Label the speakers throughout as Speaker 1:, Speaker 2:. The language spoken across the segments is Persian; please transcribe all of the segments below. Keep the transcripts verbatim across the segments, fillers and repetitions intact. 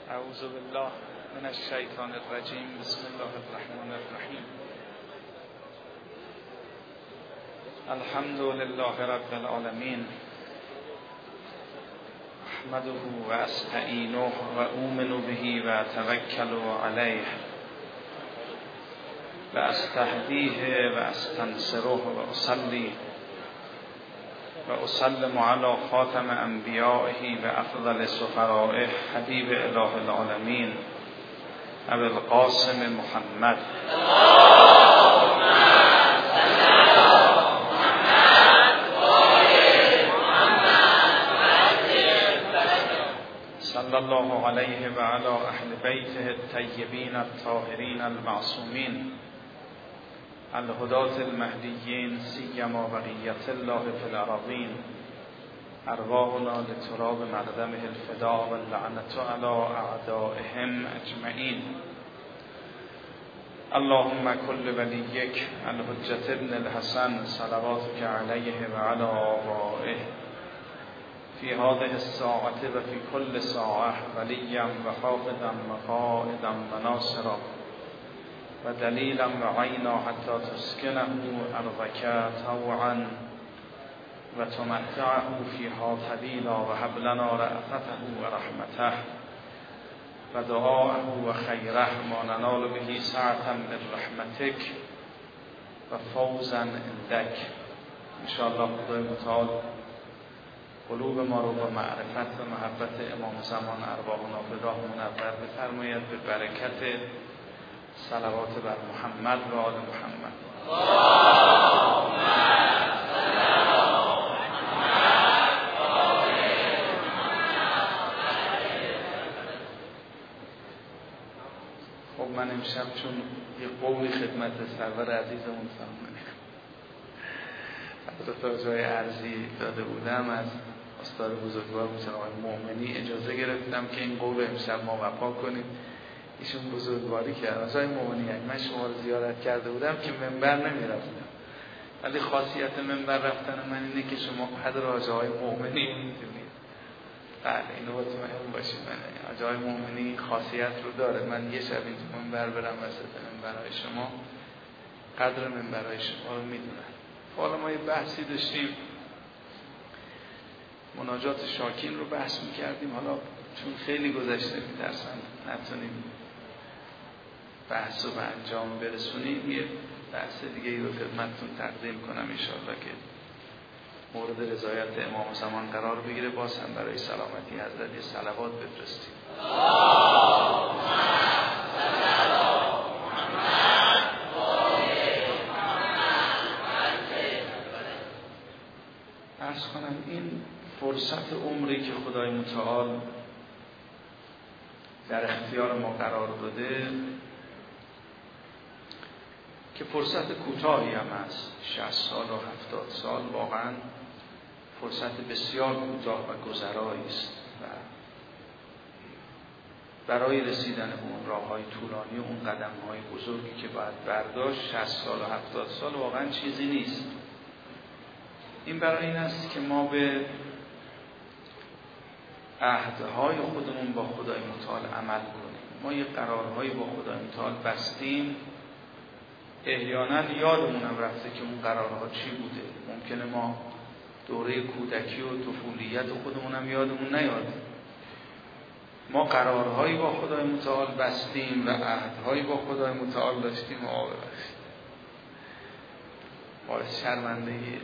Speaker 1: اعوذ بالله من الشیطان الرجیم. بسم الله الرحمن الرحیم. الحمد لله رب العالمین. احمده و استعینه و اؤمن به و اتوکل علیه و استهدیه و استنصره و اصلی و اسلم علی خاتم انبیائه و افضل سفرائه حبیب اله العالمین ابی القاسم محمد صلی الله علیه و علی اهل بیته الطیبین الطاهرین المعصومین الهداة المهدیین سیما بقیت الله فی الارضین ارواحنا لتراب مقدمه الفداء و اللعنة علی اعدائهم اجمعین. اللهم کل ولیک الحجة ابن الحسن صلواتک علیه و علی آبائه فی هذه الساعة و فی کل ساعة ولیا و حافظا و قائدا و ناصرا و دلیلا و عینا حتی تسکنه ارضک طوعا و تمتعه فیها طویلا و هب لنا رأفته و رحمته و دعاءه و خیره ما ننال به سعة من رحمتک و فوزا عندک. انشاءالله خدای متعال قلوب ما رو با معرفت و محبت امام زمان ارواحنا به راه منور بفرماید به برکت صلوات بر محمد و آل محمد. خب من امشب چون یه قولی خدمت سرور عزیزمون فرمانه حضرت جای عرضی داده بودم از استاد بزرگوار موسیقی مومنی اجازه گرفتم که این قول امشب ما وفا کنیم. ایشون بزرگواری کرد. آقای مومنی من شما رو زیارت کرده بودم که منبر نمیرفتم، ولی خاصیت منبر رفتن من اینه که شما قدر آقای مومنی میدونید. بله اینو مطمئن باشید، من آقای مومنی خاصیت رو داره. من یه شب این منبر برم وسط منبرهای شما قدر منبرهای شما رو میدونن. حالا ما یه بحثی داشتیم، مناجات شاکین رو بحث میکردیم. حالا چون خیلی گذشته میترسم نتونیم بحث رو به انجام برسونیم، یه بحث دیگه ای رو خدمتتون تقدیم کنم انشاءالله که مورد رضایت امام زمان قرار بگیره. باز هم برای سلامتی حضرت یه صلوات بفرستیم. عرض کنم این فرصت عمری که خدای متعال در اختیار ما قرار داده که فرصت کوتاهی هم است، شصت سال و هفتاد سال، واقعا فرصت بسیار کوتاه و گذرایی است و برای رسیدن به اون راه‌های طولانی و اون قدم‌های بزرگی که باید برداشت شصت سال و هفتاد سال واقعا چیزی نیست. این برای این است که ما به عهدهای خودمون با خدای متعال عمل کنیم. ما یه قرارهایی با خدای متعال بستیم، احیانا یادمون هم رفته که اون قرارها چی بوده. ممکنه ما دوره کودکی و طفولیت خودمون هم یادمون نیاده. ما قرارهایی با خدای متعال بستیم و عهدهایی با خدای متعال داشتیم و آببخشید باعث شرمندگی.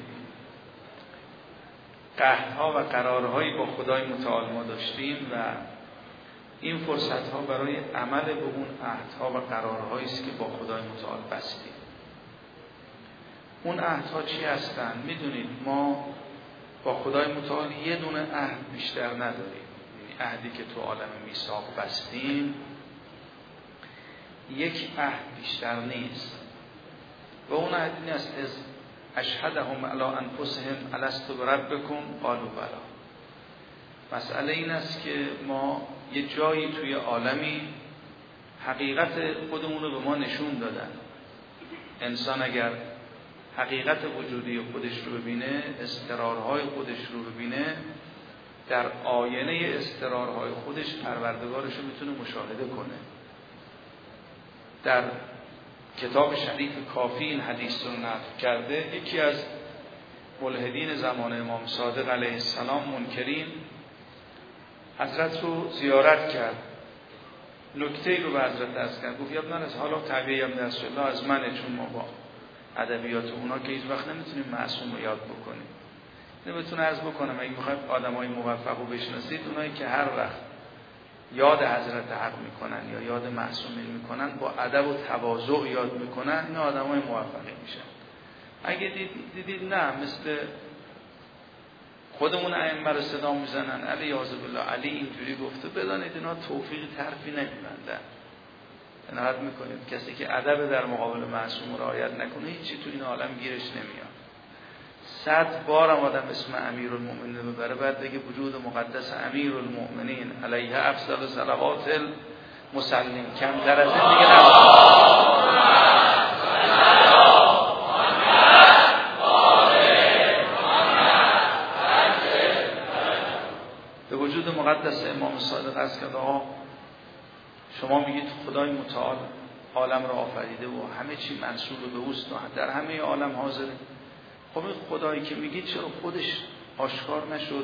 Speaker 1: عهدها و قرارهایی با خدای متعال ما داشتیم و این فرصتها برای عمل به اون عهدها و قرارهایی است که با خدای متعال بستیم. اون عهدها چی هستند؟ میدونید ما با خدای متعال یه دونه عهد بیشتر نداریم. یعنی عهدی که تو عالم میثاق بستیم یک عهد بیشتر نیست و اون عهد این است: از اشهدهم علی انفسهم الست بربکم قالوا بلی. مسئله این است که ما یه جایی توی عالمی حقیقت خودمون رو به ما نشون دادن. انسان اگر حقیقت وجودی خودش رو ببینه، استقرارهای خودش رو ببینه، در آینه اضطرارهای خودش پروردگارش رو میتونه مشاهده کنه. در کتاب شریف کافی این حدیث رو نقل کرده. یکی از ملحدین زمان امام صادق علیه السلام، منکرین، حضرت رو زیارت کرد. نکته رو به حضرت عرض کرد، گفت ابن از حالا طبیعی ابن الله از منه، چون ما با ادبیات اونا که هیچ وقت نمیتونیم معصوم رو یاد بکنیم. نمیتونه عرض بکنم اگه میخواید آدمای موفق رو بشناسید، اونایی که هر وقت یاد حضرت حق میکنن یا یاد معصومین میکنن با ادب و تواضع یاد میکنن، این آدمای موفقی میشن. اگه دیدید دید نه مثل خودمون ائمه رو صدا میزنن علی یعذ بالله علی اینجوری گفته، بدانید اینا توفیق طرفی نمیبندن. عنایت میکنید کسی که ادب در مقابل معصوم رعایت نکنه هیچی تو این عالم گیرش نمیاد. صد بار آدم اسم امیرالمؤمنین ببره بعد بگه وجود مقدس امیرالمؤمنین علیه افضل صلوات المسلمین، کمتر از این دیگه نمیشه. به وجود مقدس امام صادق است که آقا شما میگید خدای متعال عالم را آفریده و همه چی منسوب به اوست و در همه عالم حاضره. خب این خدایی که میگید چرا خودش آشکار نشد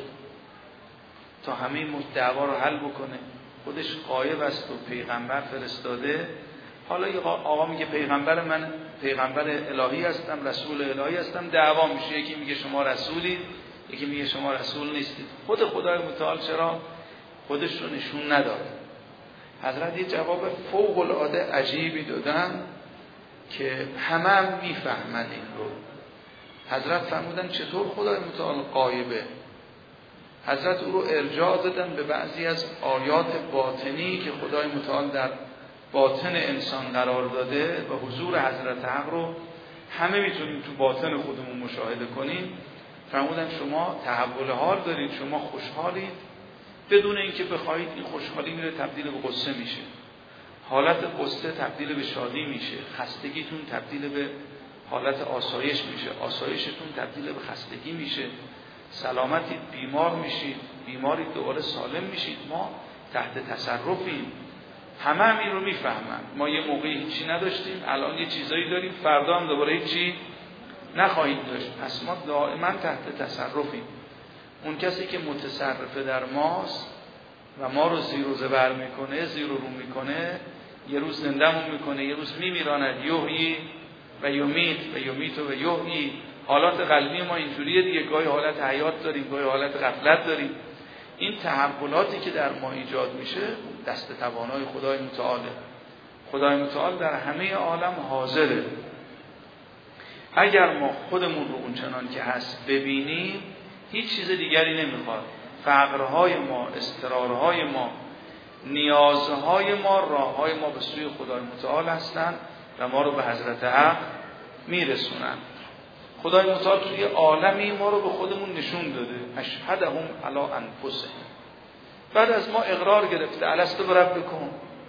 Speaker 1: تا همه دعوا رو حل بکنه؟ خودش غایب است و پیغمبر فرستاده. حالا یه آقا میگه پیغمبر من پیغمبر الهی هستم، رسول الهی هستم، دعوا میشه. یکی میگه شما رسولید، یکی میگه شما رسول نیستید. خود خدای متعال چرا خودش رو نشون نداد؟ حضرت یه جواب فوق العاده عجیبی دادن که همه هم میفهمن این رو. حضرت فرمودن چطور خدای متعال غایبه؟ حضرت او رو ارجاع دادن به بعضی از آیات باطنی که خدای متعال در باطن انسان قرار داده و حضور حضرت حق رو همه میتونیم تو باطن خودمون مشاهده کنیم. فرمودن شما تحول حال دارید، شما خوشحالید، بدون اینکه بخواید این خوشحالی میره تبدیل به غصه میشه، حالت غصه تبدیل به شادی میشه، خستگیتون تبدیل به حالت آسایش میشه، آسایشتون تبدیل به خستگی میشه، سلامتید بیمار میشید، بیماری دوباره سالم میشید. ما تحت تصرفیم. همه هم این رو میفهمن. ما یه موقعی هیچی نداشتیم، الان یه چیزایی داریم، فردا هم دوباره هیچی نخواهید داشت. پس ما دائما تحت تصرفیم. اون کسی که متصرفه در ماست و ما رو زیر و زبر میکنه، زیر و رو میکنه، یه روز زنده‌مون میکنه، یه روز میمیراند. یحیی و یمیت و یمیت و یحیی. حالات قلبی ما اینجوریه دیگه، گاهی حالت حیات داریم، گاهی حالت غفلت داریم. این تحولاتی که در ما ایجاد میشه دست توانای خدای متعاله. خدای متعال در همه عالم حاضره. اگر ما خودمون رو اونچنان که هست ببینیم هیچ چیز دیگری نمیخواد. فقرهای ما، اضطرارهای ما، نیازهای ما، راههای ما به سوی خدای متعال هستند و ما رو به حضرت حق میرسونن. خدای متعال توی عالمی ما رو به خودمون نشون داده. اشهدهم علی انفسهم. بعد از ما اقرار گرفته الست بربکم.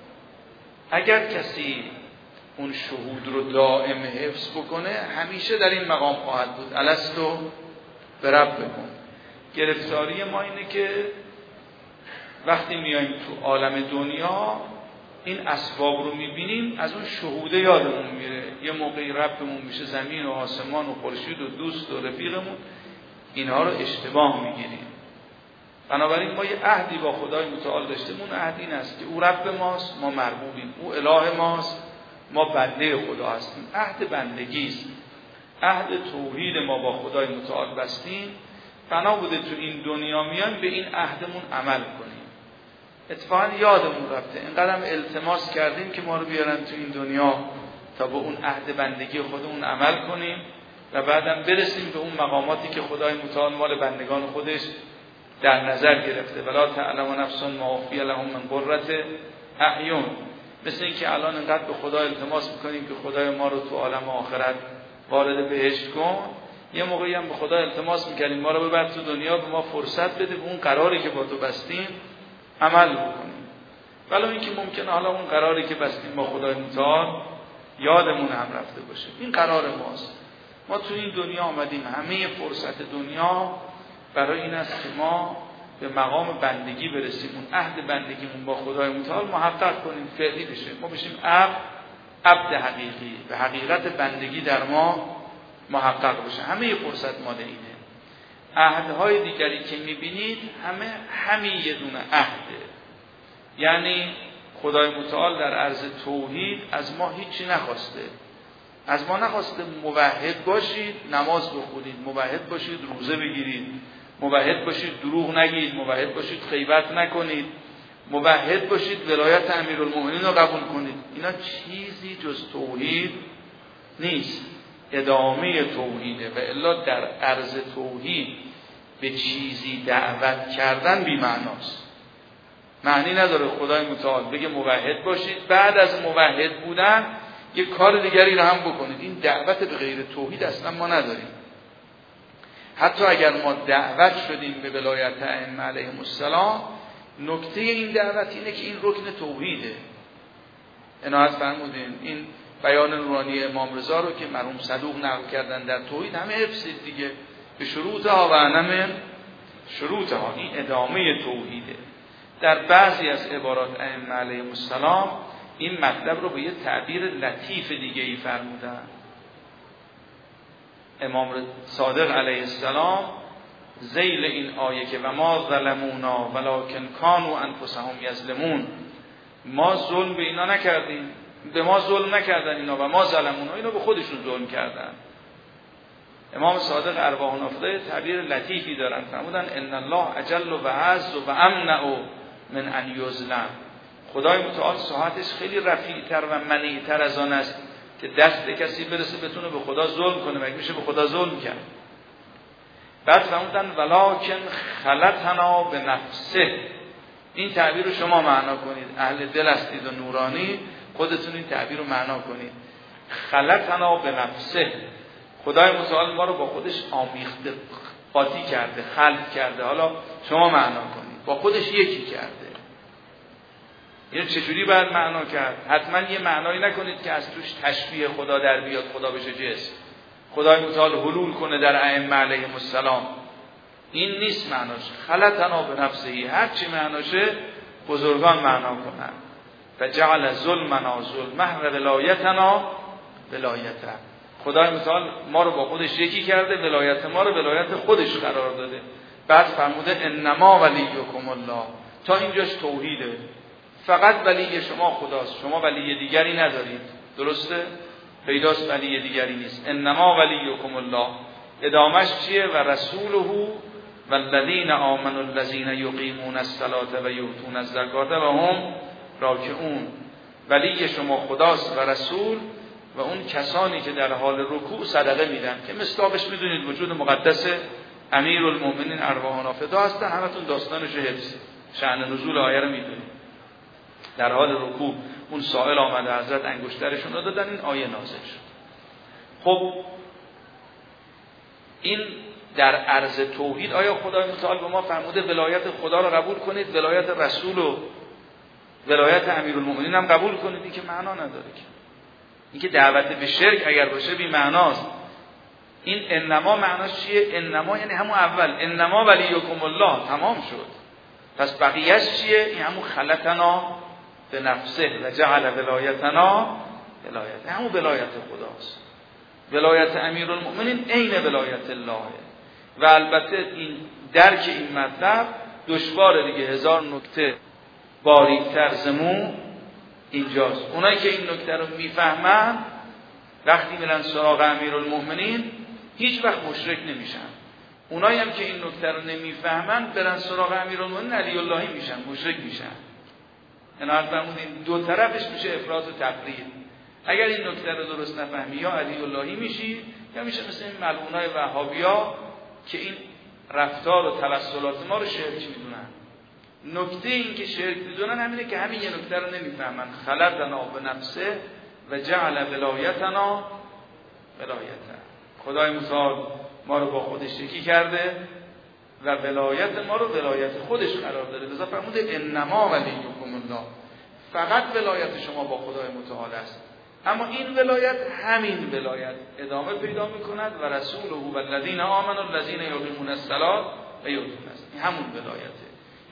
Speaker 1: اگر کسی اون شهود رو دائم حفظ بکنه همیشه در این مقام خواهد بود. الست بربکم. گرفتاری ما اینه که وقتی میایم تو عالم دنیا این اسباب رو میبینیم، از اون شهوده یادمون میره. یه موقعی ربمون میشه زمین و آسمان و خورشید و دوست و رفیقمون، اینها رو اشتباه میگیریم. بنابراین ما یه عهدی با خدای متعال داشتیم. اون عهد این است که او رب ماست، ما مربوبیم، او اله ماست، ما بنده خدا هستیم. عهد بندگی است. عهد توحید ما با خدای متعال بستیم. بنا بوده تو این دنیا میایم به این عهدمون عمل کنیم. اتفاقا یادمون رفته اینقدر التماس کردیم که ما رو بیارن تو این دنیا تا به اون عهد بندگی خودمون عمل کنیم و بعدم برسیم به اون مقاماتی که خدای متعال مال بندگان خودش در نظر گرفته. ولا تعلم نفس ما اخفی لهم من قرة اعین. مثل این که الان اینقدر به خدا التماس میکنیم که خدای ما رو تو عالم آخرت وارد بهشت کن، یه موقعی هم به خدا التماس میکنیم ما رو ببر تو دنیا، به ما فرصت بده به اون قراری که با تو بستیم عمل بکنیم. ولو اینکه ممکنه حالا اون قراری که بستیم با خدای متعال یادمون هم رفته باشه. این قرار ماست. ما تو این دنیا آمدیم، همه فرصت دنیا برای این است که ما به مقام بندگی برسیم، اون عهد بندگیمون با خدای متعال محقق کنیم، فعلی بشه، ما بشیم عبد عبد حقیقی، به حقیقت بندگی در ما محقق بشه. همه یه فرصت مال اینه. عهدهای دیگری که میبینید همه همین یه دونه عهده. یعنی خدای متعال در عرض توحید از ما هیچی نخواسته. از ما نخواسته موحد باشید، نماز بخونید، موحد باشید، روزه بگیرید، موحد باشید، دروغ نگید، موحد باشید، غیبت نکنید، موحد باشید، ولایت امیرالمومنین رو قبول کنید. اینا چیزی جز توحید نیست، ادامه توحیده. و الا در عرض توحید به چیزی دعوت کردن بی معناست. معنی نداره خدای متعال بگه موحد باشید، بعد از موحد بودن یک کار دیگری رو هم بکنید. این دعوت به غیر توحید اصلا ما نداریم. حتی اگر ما دعوت شدیم به ولایت ائمه علیهم السلام، نکته این دعوت اینه که این رکن توحیده. عنایت فرمودین این بیان نورانی امام رضا رو که مرحوم صدوق نقل کردن در توحید همه حفظید دیگه، به شروطها و انم شروطها. این ادامه توحیده. در بعضی از عبارات ائمه علیهم السلام این مطلب رو به یه تعبیر لطیف دیگه ای فرمودن. امام صادق علیه السلام ذیل این آیه که و ما ظلمونا ولکن کانوا انفسهم یظلمون، ما ظلم به اینا نکردیم، به ما ظلم نکردن اینا، و ما ظلمونا، اینا به خودشون ظلم کردن. امام صادق ارواح نافذه تعبیر لطیفی دارن، فرمودن ان الله اجل و اعز و امنع من ان یظلم. خدای متعال ساحتش خیلی رفیع‌تر و منیع‌تر از آن است که دست کسی برسه بتونه به خدا ظلم کنه، مگه میشه به خدا ظلم کرد؟ بعد فرمودن ولکن خلطنا به نفسه. این تعبیر رو شما معنا کنید، اهل دل هستید و نورانی، خودتون این تعبیر رو معنا کنید. خلطنا به نفسه، خدای متعال ما رو با خودش آمیخته، قاطی کرده، خلق کرده. حالا شما معنا کنید، با خودش یکی کرده. این چجوری باید معنا کرد؟ حتما یه معنایی نکنید که از توش تشبیه خدا در بیاد، خدا بشه جسم، خدای متعال حلول کنه در ائمه علیهم السلام. این نیست معناش. خلطنا به نفسه، هر چی معناشه بزرگان معنا کنن. فجعل ظلمنا ظلمه و ولایتنا ولایته. خدای متعال ما رو با خودش یکی کرده، ولایت ما رو ولایت خودش قرار داده. بعد فرموده انما ولیکم الله. تا اینجاش توحیده، فقط ولی شما خداست، شما ولی دیگری ندارید. درسته؟ پیداست ولی دیگری نیست. انما ولیکم الله، ادامش چیه؟ و رسوله والذین آمنوا الذین یقیمون الصلاة و یؤتون الزکاة و هم راکعون. ولی شما خداست و رسول و اون کسانی که در حال رکوع صدقه میدن، که مصداقش میدونید وجود مقدس امیرالمومنین ارواح نافذه هستن. همتون داستانش حفظ شأن نزول آیه رو میدونید. در حال رکوع اون سائل آمده، حضرت انگشترشون رو دادن، این آیه نازل شد. خب این در عرض توحید آیا خدای متعال به ما فرموده ولایت خدا رو قبول کنید، ولایت رسول و ولایت امیرالمومنین هم قبول کنید؟ این که معنا نداره. که این که دعوت به شرک اگر باشه بی معناست. این انما معناش چیه؟ انما یعنی همون اول، انما ولیکم الله، تمام شد. پس بقیه‌اش چیه؟ این همون خلقنا به نفسه و جعل ولایتنا ولایت، همون ولایت خداست. ولایت امیرالمومنین عین ولایت الله. و البته این درک این مطلب دشواره دیگه، هزار نکته باریک‌تر زمون اینجاست. اونایی که این نکته رو میفهمن وقتی میرن سراغ امیرالمومنین هیچ وقت مشرک نمیشن. اونایی هم که این نکته رو نمیفهمن برن سراغ امیرالمومنین علی اللهی میشن، مشرک میشن. عنایت فرمودین دو طرفش میشه افراط و تفرید. اگر این نکته رو درست نفهمی یا علی اللهی میشی، یا میشه مثل این ملعونای وهابیا که این رفتار و توسلات ما رو شرک میدونن. نکته این که شرک میدونن همینه که همین یه نکته رو نمیفهمن. خلقنا به نفسه و جعل ولایتنا ولایته. خدای متعال ما رو با خودش یکی کرده و ولایت ما رو ولایت خودش قرار داده. لذا فرموده انما ولیکم الله، فقط ولایت شما با خدای متعال است. اما این ولایت همین ولایت ادامه پیدا میکند و رسوله والذین آمنوا الذین یقیمون الصلاة و یؤتون الزکاة. این همون ولایته.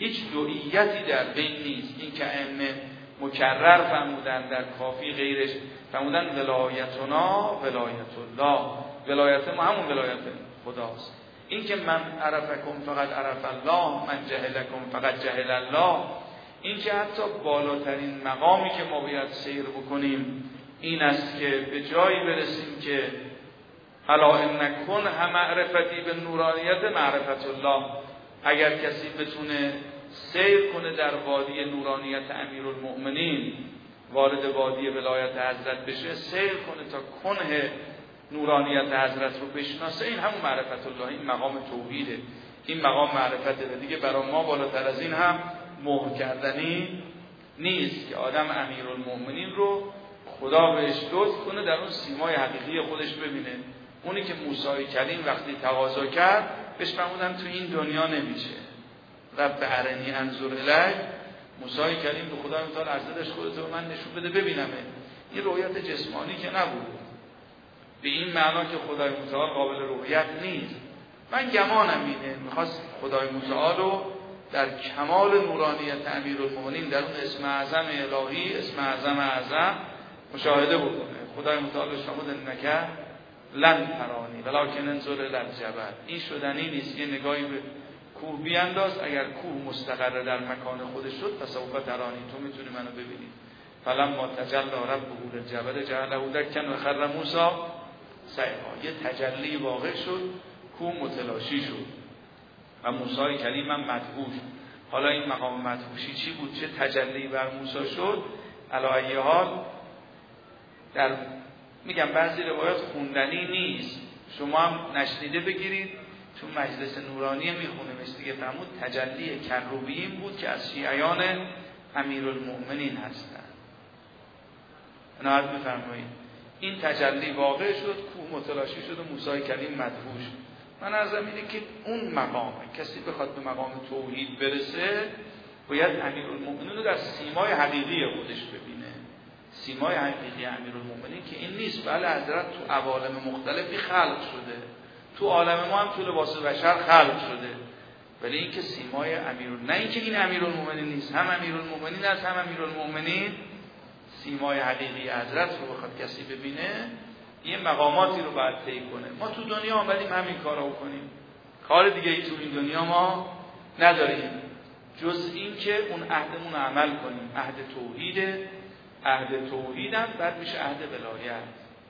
Speaker 1: هیچ دوئیتی در بین نیست. این که ائمه مکرر فرمودن در کافی غیرش فرمودن ولایتنا ولایت الله، ولایت ما همون ولایت خداست. این که من عرفکم فقط عرف الله، من جهلکم فقط جهل الله، این که حتی بالاترین مقامی که ما باید سیر بکنیم این است که به جایی برسیم که الا ان کنه معرفتی به نورانیت معرفت الله. اگر کسی بتونه سیر کنه در وادی نورانیت امیرالمؤمنین، وارد وادی ولایت حضرت بشه، سیر کنه تا کنه نورانیت حضرت رو بشناسه، این همون معرفت الله، این مقام توحیده، این مقام معرفته. دیگه برای ما بالاتر از این هم مهر کردنی نیست که آدم امیرالمؤمنین رو خدا بهش لطف کنه در اون سیمای حقیقی خودش ببینه. اونی که موسی کلیم وقتی تقاضا کرد بهش فرمودن تو این دنیا نمیشه، رب ارنی انظر الیک. موسی کلیم به خدای متعال عرض داشت خودت رو من نشون بده ببینمه. این رؤیت جسمانی که نبود، به این معنا که خدای متعال قابل رؤیت نیست. من گمانم اینه میخواست خدای متعال رو در کمال نورانیت امیرالمؤمنین در اون اسم اعظم الهی، اسم اعظم اعظم مشاهده بکنه. خدای متعال بهش فرمود انک لن ترانی ولکن انظر الی الجبل. این شدنی نیست. یه نگاهی به کوه بیانداز، اگر کوه مستقر در مکان خودش شد فسوف ترانی، تو میتونی منو ببینی. فلما تجلی ربه للجبل جعله دکا و خر موسی صعقا. یه تجلی واقع شد، کوه متلاشی شد و موسی کلیم هم مدهوش. حالا این مقام مدهوشی چی بود؟ چه تجلی بر موسی شد؟ علی ای حال در میگم بعضی روایات خوندنی نیست، شما هم نشنیده بگیرید، چون مجلس نورانی میخونه مثل دیگه فرمود تجلی کروبیین بود که از شیعیان امیرالمؤمنین هستند. عنایت بفرمایید. این تجلی واقع شد، کوه متلاشی شد و موسی کلیم مدهوش. من عرضم اینه که اون مقام، کسی بخواد به مقام توحید برسه باید امیرالمؤمنین رو در سیمای حقیقی خودش ببینه. سیمای حقیقی امیرالمؤمنین که این نیست. بله حضرت تو عوالم مختلفی خلق شده، تو عالم ما هم تو لباس بشر خلق شده، ولی این که سیمای امیر، نه این که این امیرالمؤمنین نیست، هم امیرالمؤمنین است هم امیرالمؤمنین. سیمای حقیقی حضرت رو بخواد کسی ببینه یه مقاماتی رو باید طی کنه. ما تو دنیا آمدیم همین کارا رو کنیم، کار دیگه ای تو این دنیا ما نداریم جز این که اون عهدمون رو عمل کنیم. عهد توحیده، عهد توحید هم بعد میشه عهد ولایت.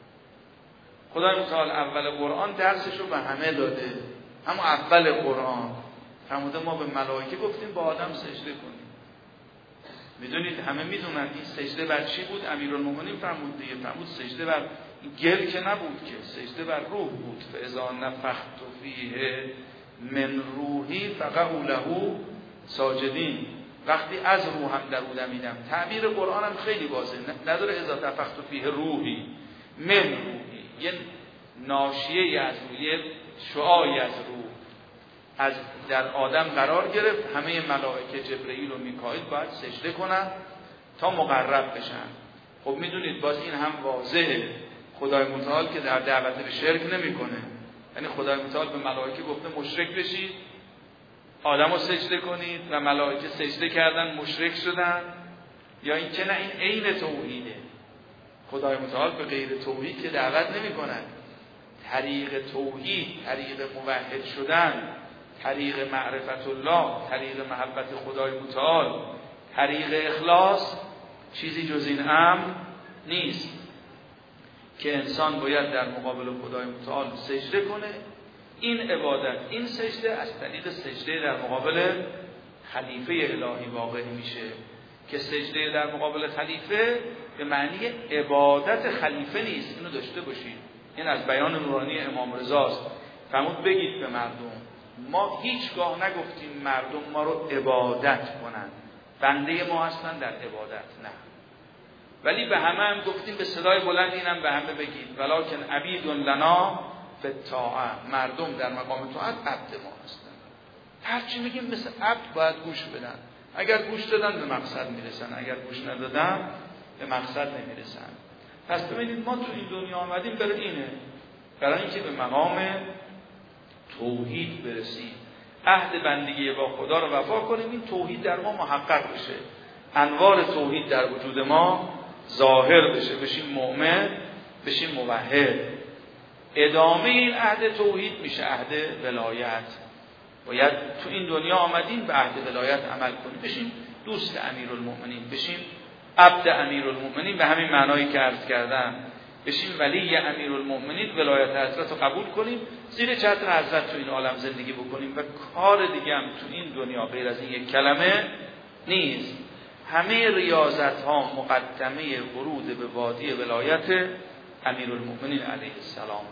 Speaker 1: خدای متعال اول قرآن درسش رو به همه داده، اما اول قرآن فرموده ما به ملائکه گفتیم با آدم سجده کنیم. میدونید همه میدونن این سجده بر چی بود؟ امیرالمؤمنین فرمود دیگه، فرمود سجده بر گل که نبود که، سجده بر روح بود. فاذا نفخت فیه من روحی فقعوا له ساجدین. وقتی از روحم در او دمیدم. تعبیر قرآن هم خیلی واضحه، نداره اذا نفخت فیه روحی من روحی، یه ناشیه از روح، یه شعاعی از روح از در آدم قرار گرفت. همه ملائکه جبرئیل و میکائیل باید سجده کنن تا مقرب بشن. خب میدونید باز این هم واضحه، خدای متعال که در دعوت به شرک نمیکنه. یعنی خدای متعال به ملائکه گفته مشرک بشید، آدمو سجده کنید و ملائکه سجده کردن مشرک شدن، یا این که نه این عین توحیده. خدای متعال به غیر توحید که دعوت نمیکنه. طریق توحید، طریق موحد شدن، طریق معرفت الله، طریق محبت خدای متعال، طریق اخلاص چیزی جز این امر نیست که انسان باید در مقابل خدای متعال سجده کنه. این عبادت، این سجده از طریق سجده در مقابل خلیفه الهی واقع میشه که سجده در مقابل خلیفه به معنی عبادت خلیفه نیست. اینو داشته باشید، این از بیان نورانی امام رضاست. فرمود بگید به مردم ما هیچگاه نگفتیم مردم ما رو عبادت کنن، بنده ما هستن در عبادت، نه. ولی به همه هم گفتیم به صدای بلند اینم به همه بگید ولکن عبید لنا بالطاعه، مردم در مقام طاعت عبد ما هستن. هرچی میگیم مثل عبد باید گوش بدن. اگر گوش دادن به مقصد میرسن، اگر گوش ندادن به مقصد نمیرسن. پس ببینید ما تو این دنیا آمدیم برای اینه، برای اینکه به مقام توحید برسیم.
Speaker 2: عهد بندگی با خدا رو وفا کنیم، این توحید در ما محقق بشه، انوار توحید در وجود ما ظاهر بشه، بشیم مؤمن، بشیم موحد. ادامه این عهد توحید میشه عهد ولایت. باید تو این دنیا آمدیم به عهد ولایت عمل کنیم، بشیم دوست امیرالمؤمنین، بشیم عبد امیرالمؤمنین به همین معنایی که عرض کردم، بشیم ولی امیرالمؤمنین، ولایت حضرت رو قبول کنیم، زیر چتر حضرت تو این عالم زندگی بکنیم و کار دیگه هم تو این دنیا غیر از این یک کلمه نیست. همه ریاضت ها مقدمه ورود به وادی ولایت امیرالمؤمنین علیه السلام.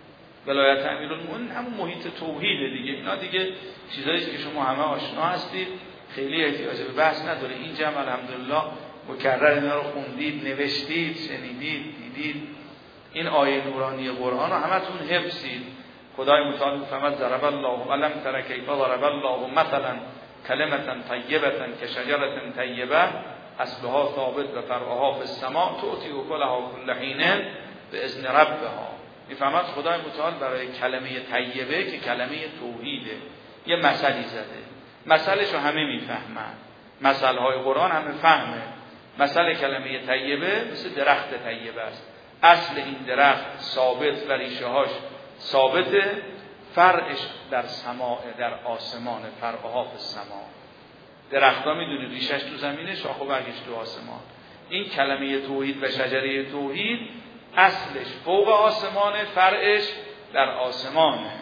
Speaker 2: ولایت امیرالمؤمنین همون محیط توحیده دیگه. اینا دیگه چیزایی که شما همه آشنا هستید، خیلی احتیاج به بحث نداره. این جمع الحمدلله مکرر اینا رو خوندید، نوشتید، شنیدید، دیدید. این آیه نورانی قرآن رو همتون حفظید. خدای متعال می‌فرماید ضرب الله ولم تر کیف ضرب الله مثلا کلمة طیبة کشجرة طیبة اصلها ثابت و فرعها فی السماء تؤتی اکلها کل حین باذن ربها. می‌فرماید خدای متعال برای کلمه طیبه که کلمه توحیده یه مثلی زده. مثلش رو همه میفهمن، مثل‌های قرآن همه فهمه. مثل کلمه طیبه مثل درخت طیبه است. اصل این درخت ثابت و ریشه‌هاش ثابته، فرعش در سماع، در آسمان، فرعها فی السماء. درخت‌ها میدونید ریشش تو زمینه، شاخ و برگش تو آسمان. این کلمه توحید و شجره توحید اصلش فوق آسمان، فرعش در آسمانه.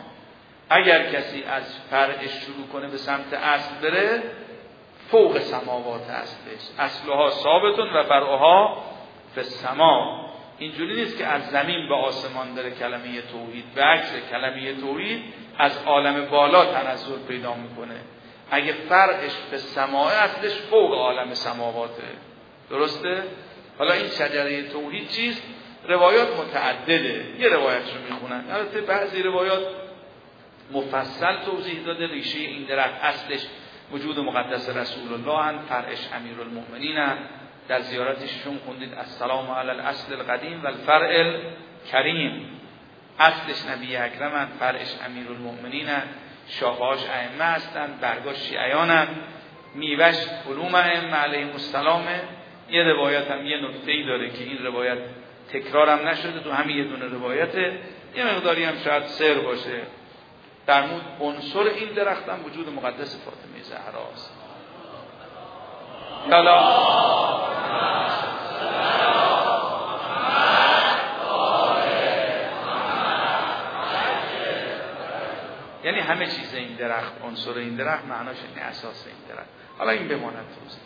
Speaker 2: اگر کسی از فرعش شروع کنه به سمت اصل بره، فوق سماوات اصلش، اصلها ثابتون و فرعها فی السماء. اینجوری نیست که از زمین به آسمان داره کلمه توحید، به عکس کلمه توحید از عالم بالا تنزل پیدا میکنه. اگه فرعش به سماع، اصلش فوق عالم سماواته. درسته؟ حالا این شجره توحید چیست؟ روایات متعدده. یه روایتش رو میخونن، البته بعضی روایات مفصل توضیح داده ریشه این درخت اصلش وجود مقدس رسول الله ان، فرعش امیرالمؤمنین ان. در زیارتشون خوندید السلام علی الاصل القدیم و الفرع الکریم. اصلش نبی اکرم ان، فرعش امیرالمؤمنین ان، شاخه‌هاش ائمه هستند، برگاش شیعیانن، میوهش علوم ائمه علیهم السلام. یه روایت هم یه نکته‌ای داره که این روایت تکرارم نشده، تو همین یه دونه روایته، یه مقداری هم شاید سر باشه. در مورد عنصر این درخت هم وجود مقدس فاطمه زهراست. حالا یعنی همه چیز این درخت، عنصر این درخت، معناش این اساس این درخت. حالا این بماند توضیح.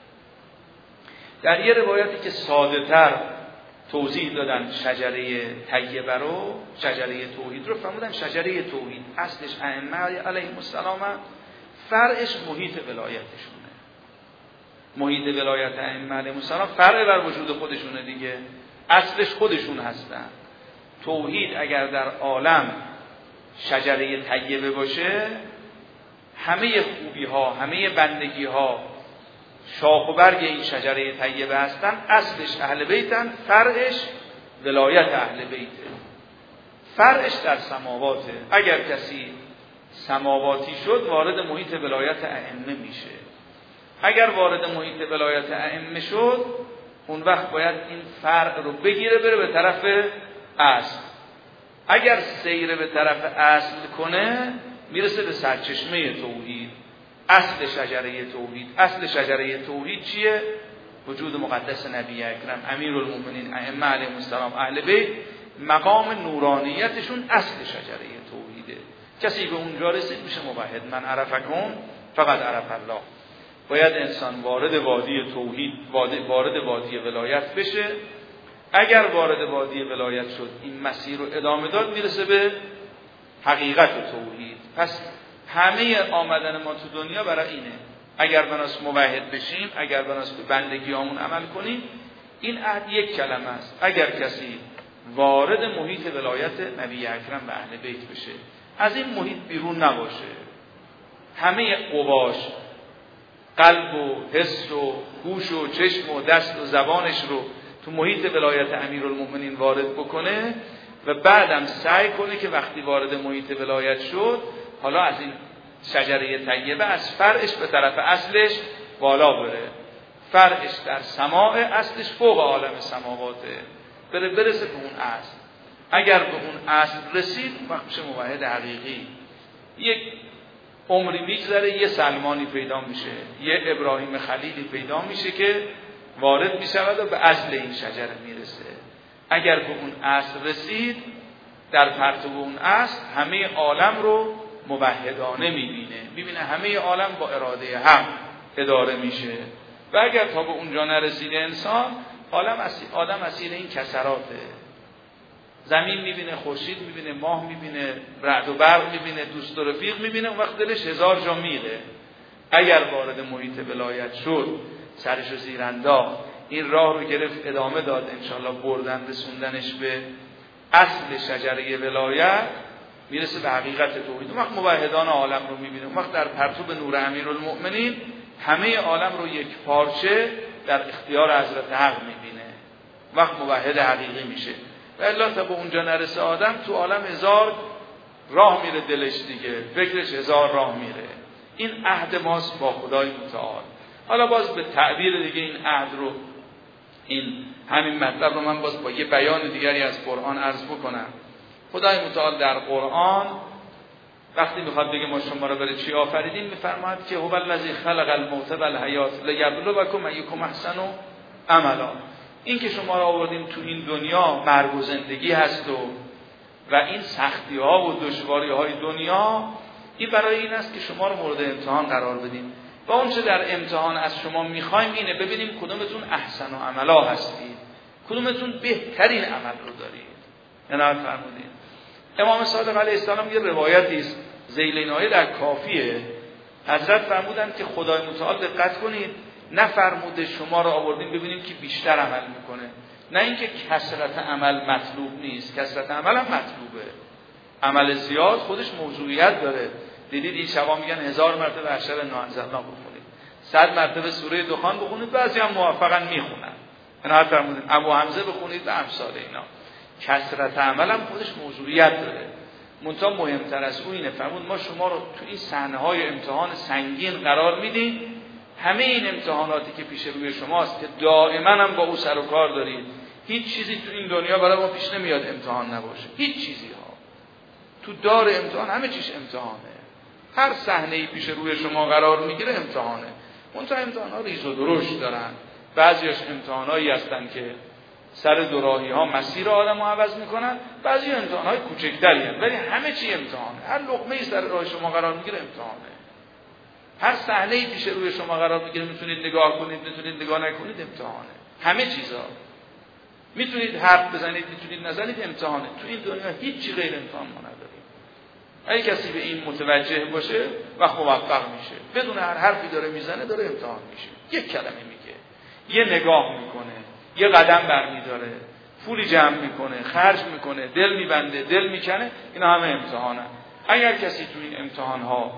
Speaker 2: در یه روایتی که ساده تر توضیح دادن شجره طیبه رو، شجره توحید رو فرمودن شجره توحید اصلش ائمه علیهم السلام، فرعش محیط ولایتشونه. محیط ولایت ائمه علیهم السلام فرع بر وجود خودشونه دیگه، اصلش خودشون هستن. توحید اگر در عالم شجره طیبه باشه، همه خوبی ها، همه بندگی ها شاخ و برگ این شجره طیبه هستن. اصلش اهل بیتن، فرعش ولایت اهل بیته، فرعش در سماواته. اگر کسی سماواتی شد وارد محیط ولایت ائمه میشه. اگر وارد محیط ولایت ائمه شد، اون وقت باید این فرع رو بگیره بره به طرف اصل. اگر سیر به طرف اصل کنه، میرسه به سرچشمه توحید، اصل شجره توحید. اصل شجره توحید چیه؟ وجود مقدس نبی اکرم امیرالمؤمنین ائمه علیهم السلام اهل بیت، مقام نورانیتشون اصل شجره توحیده. کسی به اونجا رسید میشه موحد. من عرفکم فقط عرف الله. باید انسان وارد وادی توحید، وارد وادی ولایت بشه. اگر وارد وادی ولایت شد، این مسیر رو ادامه داد، میرسه به حقیقت توحید. پس همه آمدن ما تو دنیا برای اینه. اگر بناس موحد بشیم، اگر بناس به بندگیامون عمل کنیم، این عهد یک کلمه است. اگر کسی وارد محیط ولایت نبی اکرم و اهل بیت بشه، از این محیط بیرون نباشه، همه قواش، قلب و حس و گوش و چشم و دست و زبانش رو تو محیط ولایت امیرالمؤمنین وارد بکنه و بعدم سعی کنه که وقتی وارد محیط ولایت شد، حالا از این شجره طیبه از فرعش به طرف اصلش بالا بره. فرعش در سماع، اصلش فوق عالم سماواته، بره برسه به اون اصل. اگر به اون اصل رسید وقت میشه موحد حقیقی. یک عمری میگذره یه سلمانی پیدا میشه، یه ابراهیم خلیلی پیدا میشه که وارد میشود و به اصل این شجره میرسه. اگر به اون اصل رسید، در پرتو اون اصل همه عالم رو موحدانه میبینه، میبینه همه عالم با اراده حق اداره میشه. و اگر تا به اونجا نرسیده انسان، عالم اسیر، آدم اسیر این کسراته. زمین میبینه، خورشید میبینه، ماه میبینه، رعد و برق میبینه، دوست و رفیق میبینه، اون وقت دلش هزار جا میره. اگر وارد محیط ولایت شد، سرش رو زیر انداخت، این راه رو گرفت ادامه داد، انشالله بردن رسوندنش به اصل شجره ولایت، میرسه به حقیقت توحید. اون وقت موحدان عالم رو میبینه. اون وقت در پرتوب نور امیرالمؤمنین همه عالم رو یک پارچه در اختیار حضرت حق میبینه. وقت موحد حقیقی میشه. و الا تا به اونجا نرسه آدم، تو عالم هزار راه میره دلش دیگه، فکرش هزار راه میره. این عهد ماست با خدای متعال. حالا باز به تعبیر دیگه این عهد رو، این همین مطلب رو من باز با یه بیان دیگری از قرآن عرض بکنم. خدای متعال در قرآن وقتی میخواد بگه ما شما رو برای چی آفریدیم، میفرماید که هو الذی خلق الموت والحیات لیبلوکم ایکم احسن عملا. این که شما رو آوردیم تو این دنیا مرگ و زندگی هست و و این سختی ها و دشواری های دنیا، این برای این است که شما رو مورد امتحان قرار بدیم و اون چه در امتحان از شما میخوایم اینه ببینیم کدومتون احسن و عملا هستید، کدومتون بهترین عمل رو دارید. عنایت فرمودید. امام صادق علیه السلام یه روایتی است ذیل این آیه در کافیه، حضرت فرمودن که خدای متعال دقت کنید، نفرموده شما رو آوردیم ببینیم که بیشتر عمل میکنه، نه اینکه کثرت عمل مطلوب نیست، کثرت عمل هم مطلوبه. عمل زیاد خودش موضوعیت داره. دیدید این شبا میگن هزار مرتبه اشعار ناانزلنا بخونید، صد مرتبه سوره دخان بخونید، بعضی هم موفقا میخونن. عنایت فرمودید ابو حمزه بخونید و امثال اینا. کثرت عمل هم خودش موضوعیت داره. منتها مهمتر از اون اینه، فرمود ما شما رو تو این صحنه‌های امتحان سنگین قرار میدیم. همه این امتحاناتی که پیش روی شماست که دائما هم با او سر و کار دارید، هیچ چیزی تو این دنیا برای ما پیش نمیاد امتحان نباشه. هیچ چیزی ها تو دار امتحان همه چیز امتحانه. هر صحنه‌ای پیش روی شما قرار میگیره امتحانه. منتها امتحان‌ها ریز و درشت دارن. بعضیاش امتحانایی هستن که سر دوراهی ها مسیر آدم رو عوض میکنن، بعضی امتحان‌های کوچکتری هستن، ولی همه چی امتحانه. هر لقمه‌ای سر راه شما قرار میگیره امتحانه. هر صحنه‌ای پیش روی شما قرار میگیره، میتونید نگاه کنید، میتونید نگاه نکنید، امتحانه. همه چیزا میتونید حرف بزنید، میتونید نزنید، امتحانه. تو این دنیا هیچ چی غیر امتحان ما نداریم. اگه کسی به این متوجه باشه و موفق میشه، بدون هر حرفی داره میزنه داره امتحان میشه. یک کلمه میگه، یه نگاه میکنه، یه قدم برمیداره، پولی جمع میکنه، خرج میکنه، دل میبنده، دل میکنه، اینا همه امتحانه. اگر کسی تو این امتحان‌ها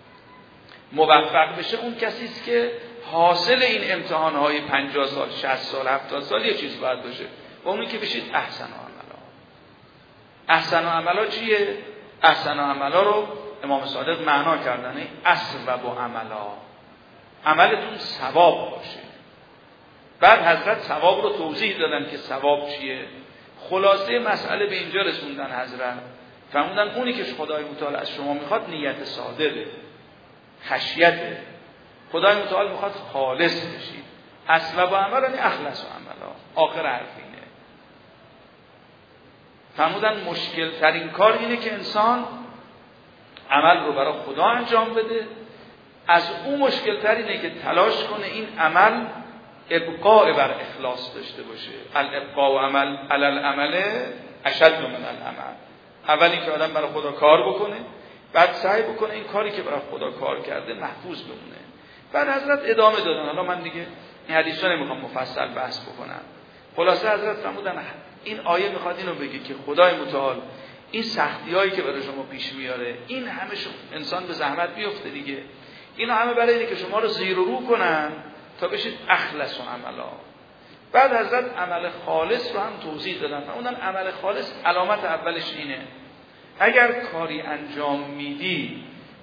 Speaker 2: موفق بشه، اون کسی است که حاصل این امتحان‌های پنجاه سال، شصت سال، هفتاد سال یه چیز باید باشه، و اونی که بشید احسن عملا. احسن عملا چیه؟ احسن عملا رو امام صادق معنا کردن اسباب و عملا، عملتون ثواب باشه. بعد حضرت ثواب رو توضیح دادن که ثواب چیه. خلاصه مسئله به اینجا رسوندن حضرت، فرمودن اونی که خدای متعال از شما میخواد نیت صادقه، خشیته. خدای متعال میخواد خالص بشید. اسباب و عمل یعنی اخلص و عملا. آخر حرف اینه. فرمودن مشکل ترین کار اینه که انسان عمل رو برای خدا انجام بده. از اون مشکل تر اینه که تلاش کنه این عمل ابقاء بر اخلاص داشته باشه. الابقاء و عمل علی العمل اشد من العمل. اولی که آدم برای خدا کار بکنه، بعد سعی بکنه این کاری که برای خدا کار کرده محفوظ بمونه. بعد حضرت ادامه دادن. حالا من دیگه این حدیثا نمیخوام مفصل بحث بکنم. خلاصه حضرت فرمودن این آیه میخواد اینو بگه که خدای متعال این سختیایی که برای شما پیش میاره، این همه انسان به زحمت بیفته دیگه. اینا همه برای اینه که شما رو زیر و رو کنن تا بشید اخلص و عملا. بعد حضرت عمل خالص رو هم توضیح دادن. فرمودن عمل خالص علامت اولش اینه، اگر کاری انجام میدی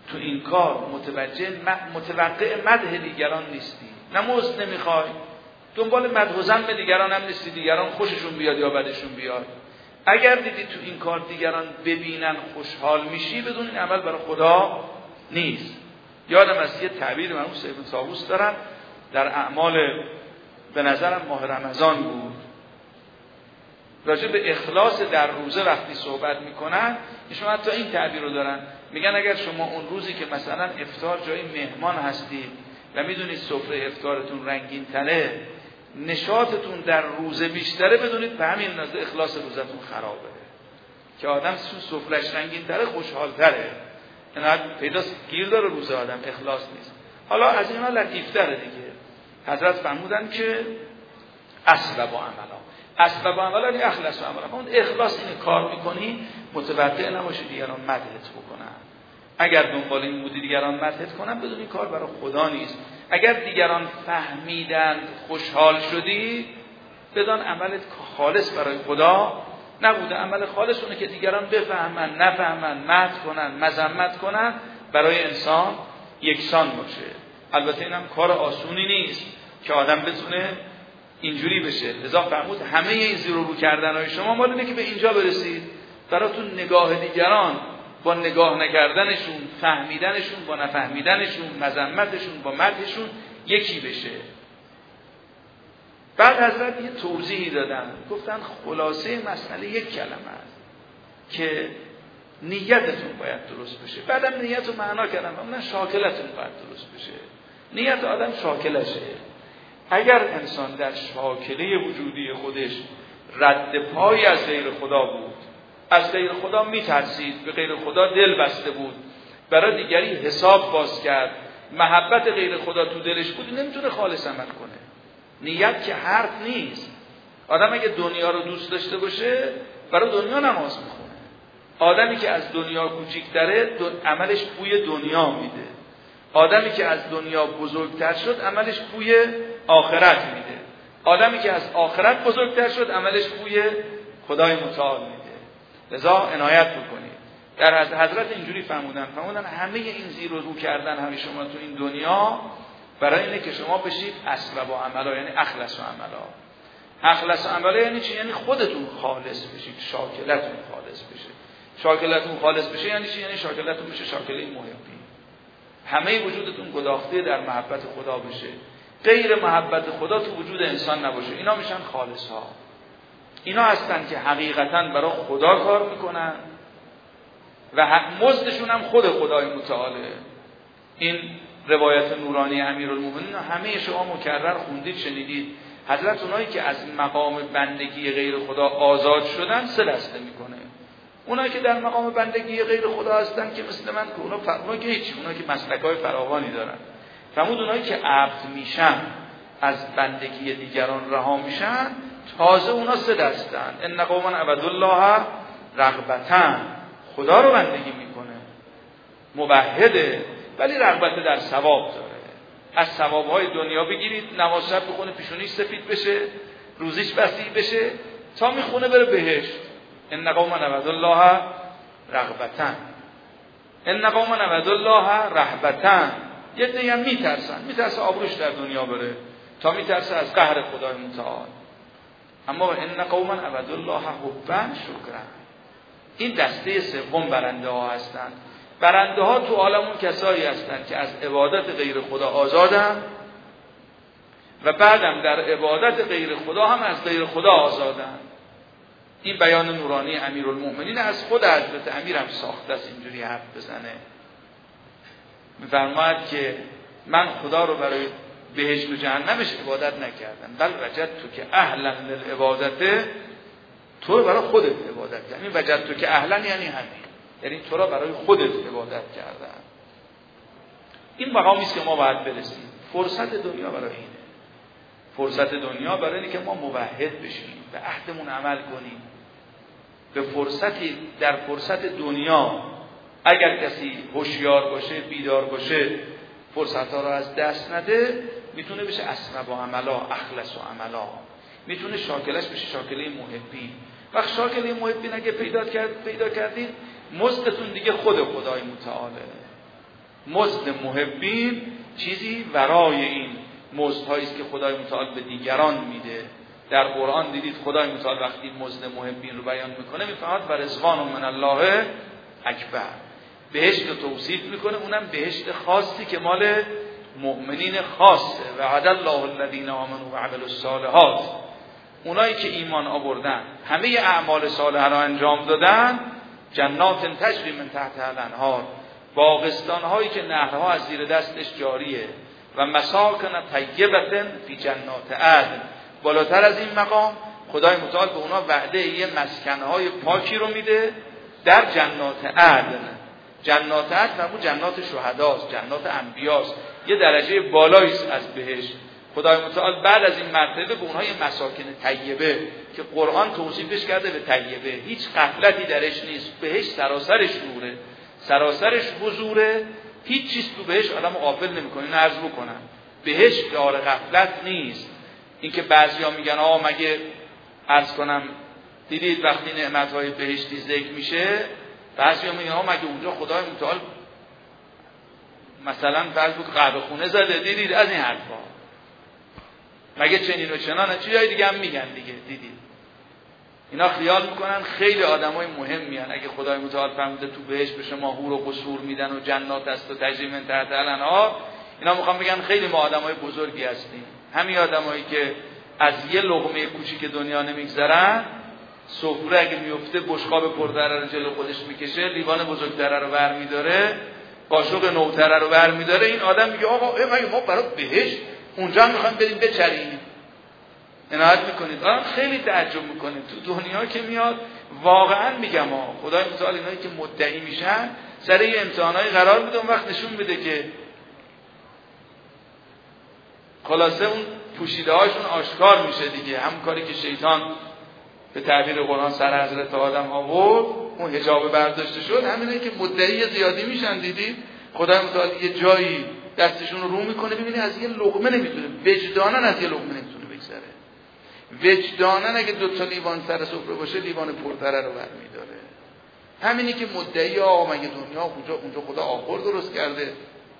Speaker 2: تو این کار متوجه متوقع مدح دیگران نیستی، نه مزد نمیخوای، دنبال مدح و ذم دیگران هم نیستی، دیگران خوششون بیاد یا بدشون بیاد. اگر دیدی تو این کار دیگران ببینن خوشحال میشی، بدون این عمل برای خدا نیست. یادم از یه تعبیر مرحوم سید طاووس دارن در اعمال به نظرم ماه رمضان بود، راجع به اخلاص در روزه وقتی صحبت میکنن، ایشون حتی این تعبیر رو دارن، میگن اگر شما اون روزی که مثلا افطار جای مهمان هستید و میدونید سفره افطارتون رنگین تره، نشاطتون در روزه بیشتره، بدونید به همین اندازه اخلاص روزتون خرابه. که آدم سفرهش رنگین تره خوشحال تره، اینا پیداست گیر داره روزه آدم، اخلاص نیست. حالا از اینا لطیفتره دیگه. حضرت فرمودن که اسباب و عملا، اسباب و عملا یعنی اخلاص و عملا. اون اخلاص اینه کار میکنی متوقع نباشی دیگران مدحت بکنن. اگر دنبال این بودی دیگران مدحت کنن، بدون این کار برای خدا نیست. اگر دیگران فهمیدن خوشحال شدی، بدان عملت خالص برای خدا نبوده. عمل خالص اونه که دیگران بفهمن، نفهمن، مدح کنن، مذمت کنن، برای انسان یکسان باشه. البته اینم کار آسونی نیست که آدم بتونه اینجوری بشه. لذا فرمود همه این زیر و رو کردنهای شما مال اینه که به اینجا برسید، براتون نگاه دیگران با نگاه نکردنشون، فهمیدنشون با نفهمیدنشون، مذمتشون با مدحشون یکی بشه. بعد حضرت یه توضیحی دادن، گفتن خلاصه مسئله یک کلمه است که نیتتون باید درست بشه. بعدم نیت رو معنا کردم، اونم شاکلتون باید درست بشه. نیت آدم شاکلشه. اگر انسان در شاکله وجودی خودش رد پای از غیر خدا بود، از غیر خدا میترسید، به غیر خدا دل بسته بود، برای دیگری حساب باز کرد، محبت غیر خدا تو دلش بود، نمیتونه خالص عمل کنه. نیت که حرف نیست. آدم اگه دنیا رو دوست داشته باشه، برای دنیا نماز میخونه. آدمی که از دنیا کوچیک‌تره، عملش بوی دنیا میده. آدمی که از دنیا بزرگتر شد، عملش بوی آخرت میده. آدمی که از آخرت بزرگتر شد، عملش بوی خدای متعال میده. لذا عنایت بکنید. در از حضرت اینجوری فرمودن، فرمودن همه این زیر و رو کردن همه شما تو این دنیا برای اینه که شما بشید اسباب و عملا، یعنی اخلص و عملا. اخلص و عملا یعنی چی؟ یعنی خودتون خالص بشید، شاکلتون خالص بشه. شاکلتون خالص بشه یعنی چی؟ یعنی شاکلتون بشه شاکله محبی. همه وجودتون گداخته در محبت خدا بشه. غیر محبت خدا تو وجود انسان نباشه. اینا میشن خالص ها. اینا هستن که حقیقتاً برای خدا کار میکنن و مزدشون هم خود خدای متعاله. این روایت نورانی امیرالمومنین همه شما مکرر خوندید، شنیدید. حضرت اونایی که از مقام بندگی غیر خدا آزاد شدن سه دسته میکنه. اونایی که در مقام بندگی غیر خدا هستن که مثل من که اونا فرمونا که هیچ، اونایی که مسلک‌های فراوانی دارن. فرمود اونایی که عبد میشن، از بندگی دیگران رها میشن، تازه اونا سه دستن. ان قوما عبدالله رغبتن، خدا رو بندگی میکنه، موحده، ولی رغبت در ثواب داره. از ثوابهای دنیا بگیرید، نماز شب بخونه پیشونیش سفید بشه، روزیش وسیع بشه، تا میخونه بره بهشت. ان قوما عبدالله رغبتن، ان قوما عبدالله رهبتن. یه دیگه هم میترسن، میترسه آبروش در دنیا بره، تا میترسه از قهر خدای متعال. اما ان قوما عبدالله حبا شکرا، این دسته سوم برنده ها هستند. برنده ها تو عالم اون کسایی هستند که از عبادت غیر خدا آزادن و بعدم در عبادت غیر خدا هم از غیر خدا آزادن. این بیان نورانی امیرالمومنین از خود حضرت امیر هم ساخته است اینجوری حرف بزنه. می‌فرماید که من خدا رو برای بهشت و جهنمش عبادت نکردم، بل وجدت تو که اهلا للعبادت، تو رو برای خودت عبادت کردم. این وجدت تو که اهلا یعنی همین، یعنی تو را برای خودت عبادت کردم. این مقامی است که ما باید برسیم. فرصت دنیا برای اینه. فرصت دنیا برای اینه که ما موحد بشیم، به عهدمون عمل کنیم. به فرصتی در فرصت دنیا اگر کسی هوشیار باشه، بیدار باشه، فرصت‌ها رو از دست نده، میتونه بشه اسباب و عملا، اخلص و عملا. میتونه شاکلش بشه شاکله محبین. وقت شاکله محبین اگه پیدا کرد پیدا کردید، مزدتون دیگه خود خدای متعاله. مزد محبین چیزی ورای این مزدهایی است که خدای متعال به دیگران میده. در قرآن دیدید خدای متعال وقتی مزد محبین رو بیان میکنه میفهمد و رضوان من الله اکبر، بهشت رو توصیف میکنه، اونم بهشت خاصی که مال مؤمنین خاصه. و وعد الله الذین آمنوا و عملوا الصالحات، اونایی که ایمان آوردن همه اعمال صالحه را انجام دادن، جنات تجری من تحتها الانهار، باغستان هایی که نهرها از زیر دستش جاریه، و مساکن طیبه فی جنات عدن. بالاتر از این مقام خدای متعال به اونا وعده یه مسکنهای پاکی رو میده در جنات عدن. جنات عدن همون جنات شهداست، جنات انبیاست، یه درجه بالایی است از بهشت. خدای متعال بعد از این مرتبه به اونها یه مساکن طیبه که قرآن توصیفش کرده به طیبه، هیچ غفلتی درش نیست، بهشت سراسرش نوره، سراسرش حضوره، هیچ چیز تو بهشت آدم غافل نمیکنه. این عرض بکنم بهشت دار غفلت نیست. اینکه بعضیا میگن آقا مگه عرض کنم دیدید وقتی نعمت‌های بهشتی ذکر میشه، بعضیا میگن آقا مگه اونجا خدای متعال مثلا فرض بود قهوه خونه زده، دیدید از این حرفا، مگه چنین و چنانه، چیزای دیگه هم میگن دیگه. دیدید اینا خیال میکنن خیلی آدمای مهمی ان، اگه خدای متعال فرموده تو بهشت به شما حور و قصور میدن و جنات است و تجری من تحتها الانهار، اینا میخوان بگن خیلی ما آدمای بزرگی هستیم. همین آدمایی که از یه لقمه کوچیک دنیا نمیگذرن، سفره اگه میفته بشقاب پردره رو جلو خودش میکشه، لیوان بزرگتره رو برمیداره، قاشق نوتره رو برمیداره، این آدم میگه آقا ما برای بهشت اونجا میخوایم بریم بچریم. عنایت میکنید؟ آدم خیلی تعجب میکنه تو دنیا که میاد. واقعا میگم ها، خدای متعال اینایی که مدعی میشن سر یه امتحانایی قرار میده، اون وقت نشون میده که خلاصه اون پوشیده هاشون آشکار میشه دیگه. همون کاری که شیطان به تعبیر قرآن سر حضرت آدم آورد، اون حجاب برداشته شد. همینه که مدعی زیادی میشن. دیدید خدای متعال یه جایی دستشون رو رو میکنه، ببینید از یه لقمه نمیتونه، وجدانن از یه لقمه نمیتونه بگذره. وجدانن اگه دو تا لیوان سر سفره باشه لیوان پرتره رو برمیداره. همینی که مدعی آقا مگه دنیا اونجا اونجا خدا آخر درست کرده،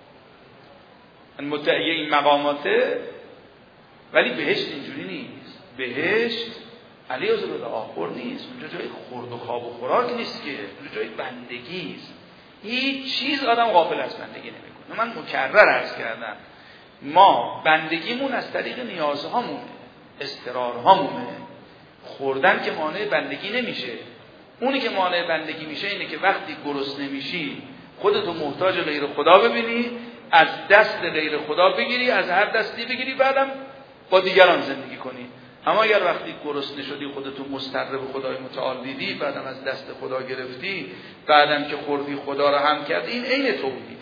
Speaker 2: مدعی این مقاماته. ولی بهشت اینجوری نیست. بهشت علی حضور آخر نیست. اونجا جای خورد و خواب و خوراک نیست که، اونجا جای بندگی است. هیچ چیز آدم غافل از بندگی نمیکنه. من مکرر عرض کردم ما بندگیمون از طریق نیازهامونه، اضطرارهامونه. خوردن که مانع بندگی نمیشه. اونی که مانع بندگی میشه اینه که وقتی گرسنه نمیشی خودتو محتاج غیر خدا ببینی، از دست غیر خدا بگیری، از هر دستی بگیری، بعدم با دیگران زندگی کنی. اما اگر وقتی گرسنه شدی خودتو مضطر به خدای متعال دیدی، بعدم از دست خدا گرفتی، بعدم که خوردی خدا رو هم کردی، این عین توحیده.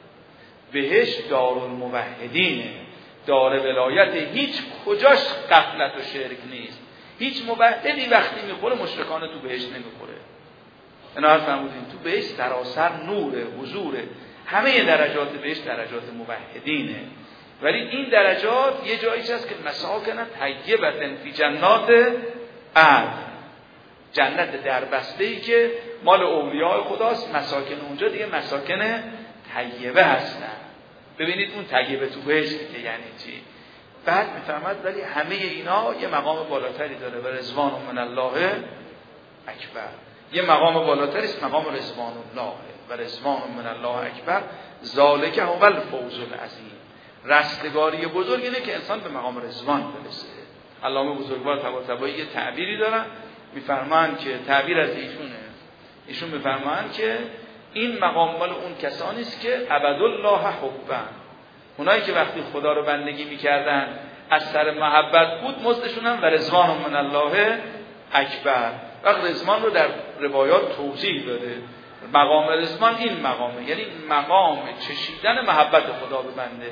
Speaker 2: بهشت دارالموحدینه، دار ولایت، هیچ کجاش غفلت و شرک نیست. هیچ موحدی وقتی میخوره مشرکانه تو بهشت نمیخوره. اینا فرمودین تو بهشت سراسر نوره، حضوره. همه درجات بهشت درجات موحدینه. ولی این درجات یه جایی هست که مساکن طیبه فی جنات عدن، جنت دربسته‌ای که مال اولیاء خداست. مساکن اونجا دیگه مساکن طیبه هستن. ببینید اون طیبه تو بهشت که یعنی چی. بعد میفهمد ولی همه اینا یه مقام بالاتری داره و رضوان من الله اکبر. یه مقام بالاتری است، مقام رضوان الله و رضوان من الله اکبر. ذالک هو الفوز العظیم. رستگاری بزرگ اینه که انسان به مقام رضوان برسه. علامه بزرگوار طباطبایی یه تعبیری دارن، میفرمایند که تعبیر از ایشونه، ایشون میفرمایند که این مقام مال اون کسانی است که عبدالله حبا، اونایی که وقتی خدا رو بندگی میکردن از سر محبت بود، مزدشون هم و رضوان من الله اکبر. وقت رضوان رو در روایات توضیح داده. مقام رضوان این مقامه، یعنی مقام چشیدن محبت خدا به بنده.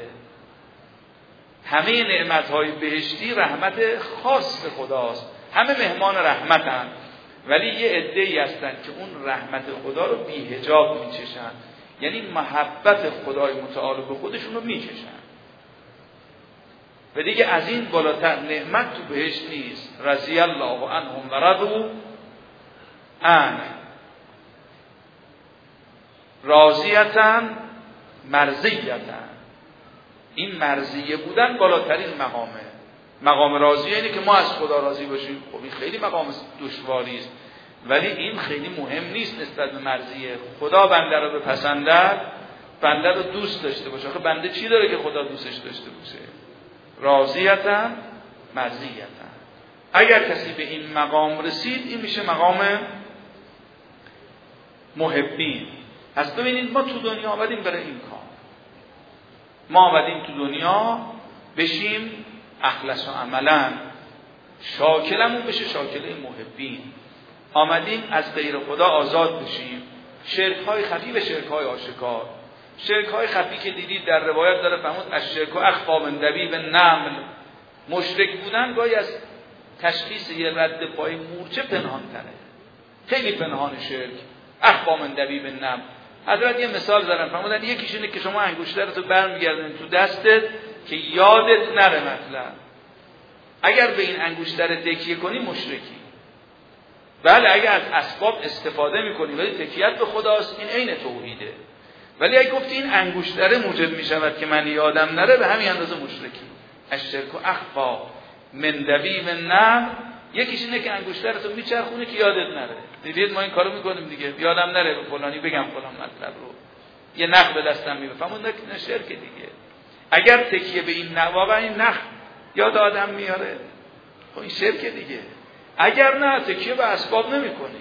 Speaker 2: همه نعمت‌های بهشتی رحمت خاص خداست، همه مهمان رحمتن، ولی یه عده‌ای هستن که اون رحمت خدا رو بی حجاب میچشن، یعنی محبت خدای متعال به خودشون رو میکشن و دیگه از این بالاتر نعمت تو بهشت نیست. رضی الله عنهم و رضوا عنه راضیةً مرضیتن. این مرضیه بودن بالاترین مقامه. مقام راضیه اینه که ما از خدا راضی باشیم. خب این خیلی مقام دشواری است، ولی این خیلی مهم نیست نسبت به مرضیه. خدا بنده رو بپسندد، بنده رو دوست داشته باشه. آخه بنده چی داره که خدا دوستش داشته باشه؟ راضیتن مرضیتن. اگر کسی به این مقام رسید، این میشه مقام محبین. پس ببینید ما تو دنیا آمدیم برای این کار. ما آمدیم تو دنیا بشیم اخلص و عملا، شاکلمون بشه شاکله محبین. آمدیم از غیر خدا آزاد بشیم. شرک‌های خفی و شرک‌های آشکار. شرک‌های خفی که دیدید در روایت داره فرمود از شرک و اخفا من دبیب نمل. مشرک بودن گاهی از تشخیص یه رد پای مورچه پنهان تره. خیلی پنهان شرک. اخفا من دبیب نمل. حضرت یه مثال زدن فرمودن یکیش اینه که شما انگشترتو برمیگردونید تو دستت که یادت نره. مثلا اگر به این انگشتر تکیه کنی مشرکی. بله اگر از اسباب استفاده میکنی ولی تکیت به خداست، این عین توحیده. ولی اگه گفتی این انگشتره موجب میشود که من یادم نره، به همین اندازه مشرکی. الشرک اخفا من دبیب النمل. یکیش اینه که انگشترتو میچرخونه که یادت نره. دیدید ما این کارو میکنیم دیگه، یادم نره به فلانی بگم فلان مطلب رو، یه نخ به دستم میبره. فهموند نه شرک دیگه. اگر تکیه به این نخ، واقعا این نخ یاد آدم میاره، خب این شرک دیگه. اگر نه تکیه به اسباب نمیکنی،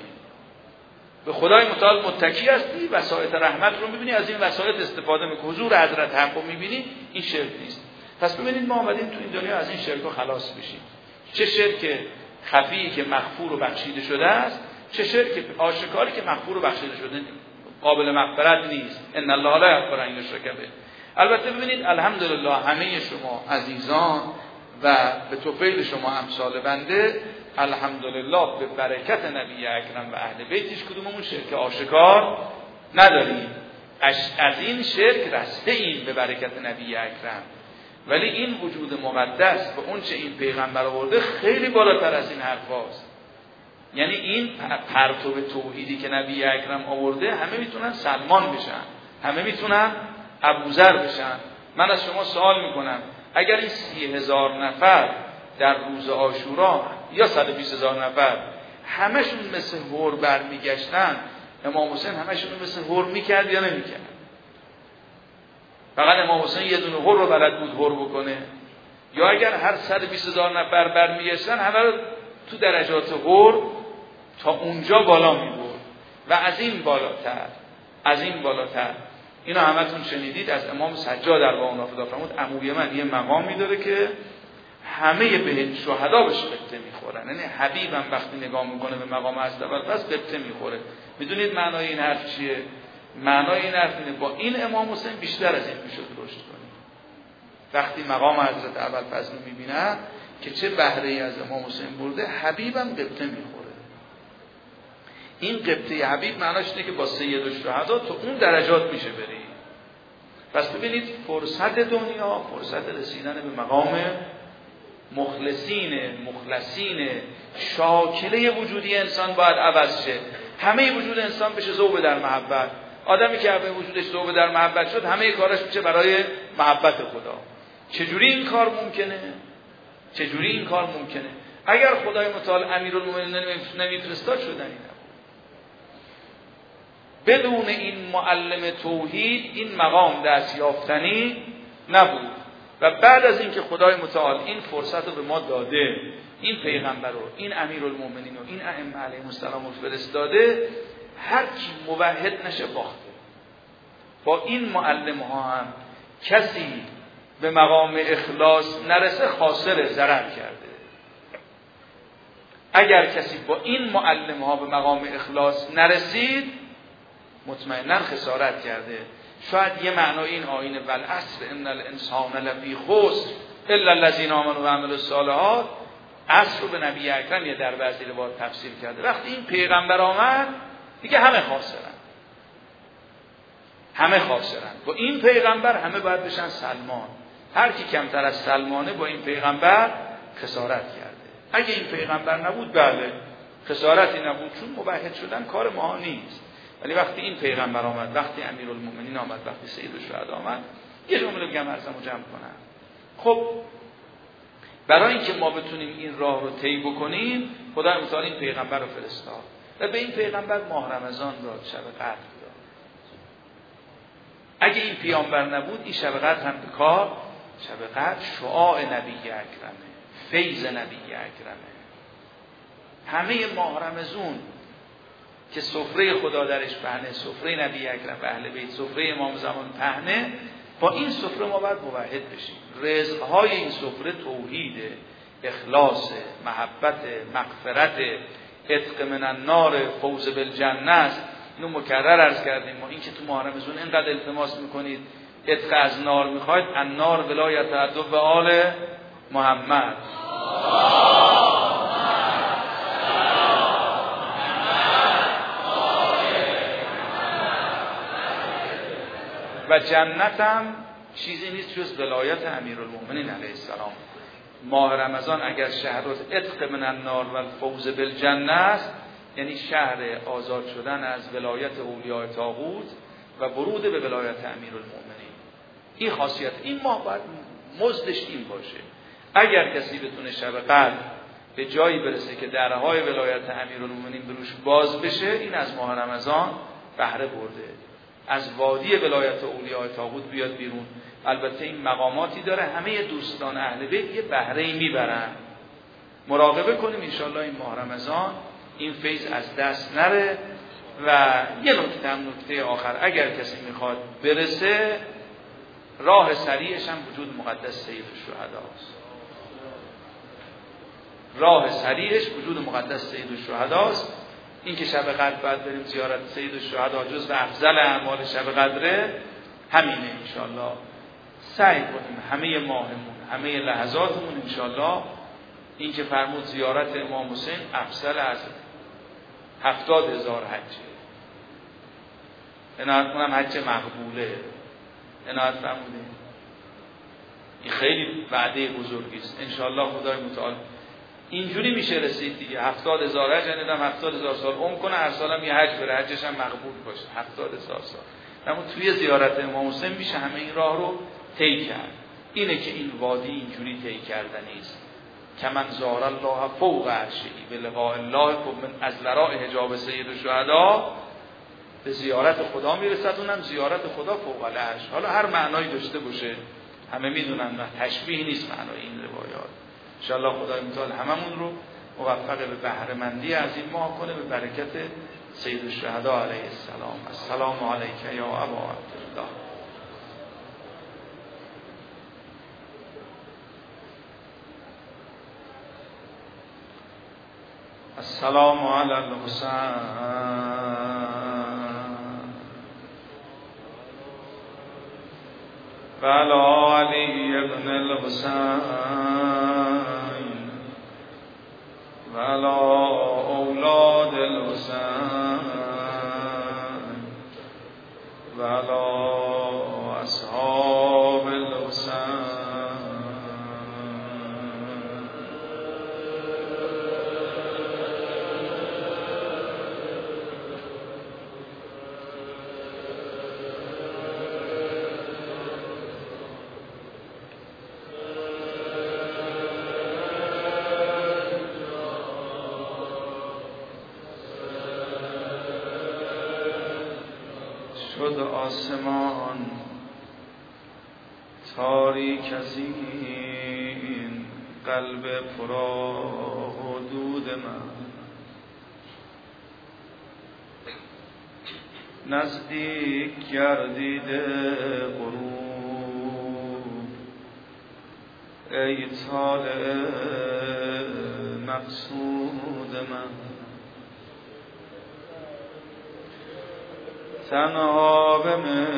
Speaker 2: به خدای متعال متکی هستی، وسایط رحمت رو میبینی، از این وسایط استفاده میکنی، حضور حضرت حق رو میبینی، این شرک نیست. پس ببینید ما اومدیم تو این دنیا از این شرک خلاص بشیم. چه شرک خفی که مغفور و بخشیده شده است، چه شرک آشکاری که مغفور و بخشیده شده قابل مغفرت نیست. ان الله لا یغفر ان یشرک به. البته ببینید الحمدلله همه شما عزیزان و به توفیق شما امثال بنده، الحمدلله به برکت نبی اکرم و اهل بیتش کدوممون شرک آشکار نداریم. از این شرک رسته ایم به برکت نبی اکرم. ولی این وجود مقدس و اون چه این پیغمبر آورده خیلی بالاتر از این حرفاست. یعنی این پرتو توحیدی که نبی اکرم آورده همه میتونن سلمان بشن، همه میتونن ابوذر بشن. من از شما سوال میکنم اگر این سی هزار نفر در روز عاشورا یا صد و بیست هزار نفر همشون مثل هور برمیگشتن، امام حسین همشون مثل هور میکرد یا نمیکرد؟ فقط امام حسین یه دونه هور رو بلد بود هور بکنه؟ یا اگر هر صد و بیست هزار نفر برمیگشتن همه رو تو درجات هور تا اونجا بالا میبرد و از این بالاتر، از این بالاتر. اینو همتون شنیدید از امام سجاد ارواح نافذ فرمود عموی من یه مقامی داره که همه به شهدا بهش قبطه میخورن. یعنی حبیبم وقتی نگاه میکنه به مقام اصطفال پس قبطه میخوره. میدونید معنای این حرف چیه؟ معنای این حرف اینه با این امام حسین بیشتر از این میشد رشد کنیم. وقتی مقام حضرت ابوالفضل رو میبینن که چه بهره ای از امام حسین برده، حبیبم قبطه میخوره. این قبطه حبیب معناش اینه که با سید الشهدا تو اون درجات میشه بری. پس ببینید فرصت دنیا، فرصت رسیدن به مقام مخلصین، مخلصین، شاکله وجودی انسان باید عوض شه. همه وجود انسان بشه ذوب در محبت. آدمی که همه وجودش ذوب در محبت شد، همه کارش میشه برای محبت خدا. چجوری این کار ممکنه؟ چجوری این کار ممکنه؟ اگر خدای متعال امیرالمومنین نمیفرستاد شدن این نبود. بدون این معلم توحید این مقام دست یافتنی نبود. و بعد از اینکه خدای متعال این فرصت رو به ما داده، این پیغمبر رو، این امیرالمومنین و این ائمه علیهم السلام رو فرستاده، هر کی موحد نشه باخته. با این معلم ها هم کسی به مقام اخلاص نرسه خاسر، ضرر کرده. اگر کسی با این معلم ها به مقام اخلاص نرسید مطمئنا خسارت کرده. شاید یه معنای این آیین والعصر ان الانسان لفی خسر الا الذین آمنوا و عملوا الصالحات، عصر رو به نبی اکرم یه در بعضی روایات تفسیر کرده. وقتی این پیغمبر آمد دیگه همه خاسرن، همه خاسرن. با این پیغمبر همه باید بشن سلمان. هر کی کمتر از سلمانه با این پیغمبر خسارت کرده. اگه این پیغمبر نبود بله خسارتی نبود، چون موحد شدن کار ما نیست. ولی وقتی این پیغمبر آمد، وقتی امیرالمومنین آمد، وقتی سیدالشهدا آمد، یه جمله بگم عرضمو جمع کنم. خب برای اینکه ما بتونیم این راه رو طی بکنیم، خدا متعال این پیغمبر رو فرستاد و به این پیغمبر ماه رمضان داد، شب قدر داد. اگه این پیامبر نبود این شب قدر هم به کار. شب قدر شعاع نبی اکرمه، فیض نبی اکرمه. همه ماه رمضان که سفره خدا درش پهنه، سفره نبی اکرم و اهل بیت، سفره امام زمان پهنه، با این سفره ما باید موحد بشیم. رزقهای این سفره توحید، اخلاص، محبت، مغفرت، عتق من النار، فوز بالجنه است. اینو مکرر عرض کردیم. ما این که تو ماه رمضان اینقدر التماس میکنید عتق از نار میخواید، النار ولایت عدو و آل محمد و جنتم چیزی نیست جز ولایت امیرالمومنین علیه السلام. ماه رمضان اگر شهر عتق من النار و فوز بالجنه است، یعنی شهر آزاد شدن از ولایت اولیاء طاغوت و ورود به ولایت امیرالمومنین. این خاصیت این ماه باید مزدش این باشه. اگر کسی بتونه شب قدر به جایی برسه که درهای ولایت امیرالمومنین بروش باز بشه، این از ماه رمضان بهره برده، از وادی ولایت اولیاء طاغوت بیاد بیرون. البته این مقاماتی داره، همه دوستان اهل بیت یه بهره‌ای میبرن. مراقبه کنیم انشالله این ماه رمضان این فیض از دست نره. و یه نکته هم نکته آخر، اگر کسی میخواد برسه، راه سریعش هم وجود مقدس سید الشهداست. راه سریعش وجود مقدس سید الشهداست. این که شب قدر باید بریم زیارت سید الشهدا، جزو افضل اعمال شب قدره، همینه انشالله. سعی کنیم همه ماهمون، همه لحظاتمون انشالله، این که فرمود زیارت امام حسین افضل از هفتاد هزار حجه. عنایت کنم حج مقبوله. عنایت فرمودیم این خیلی وعده بزرگی است. انشالله خدای متعال اینجوری میشه رسید دیگه. هفتاد هزار حج، یعنی دم هفتاد هزار سال عمر کنه، هر سالم یه حج بره، حجش هم مقبول باشه. هفتاد هزار سال. اما توی زیارت امام حسین میشه همه این راه رو طی کرد. اینه که این وادی اینجوری طی کردنی است. کمن زار الله فوق عرشه به لقاء الله، من از لراء حجاب سید الشهدا به زیارت خدا میرسد. اونم زیارت خدا فوق العرش. حالا هر معنایی داشته باشه، همه میدونن نه تشبیه نیست معنای این روایات. ان شاء الله خدای متعال هممون رو موفق به بهره مندی از این ماه کنه، به برکت سید الشهدا علیه السلام. السلام علیک یا ابا عبدالله. السلام علی الحسین و علی علی ابن الحسین و علی اولاد الحسین و علی اصحاب الحسین. شد آسمان تاریک از این قلب پرا حدود من، نزدیک گردیده غروب ای طالع مقصود من. تنها به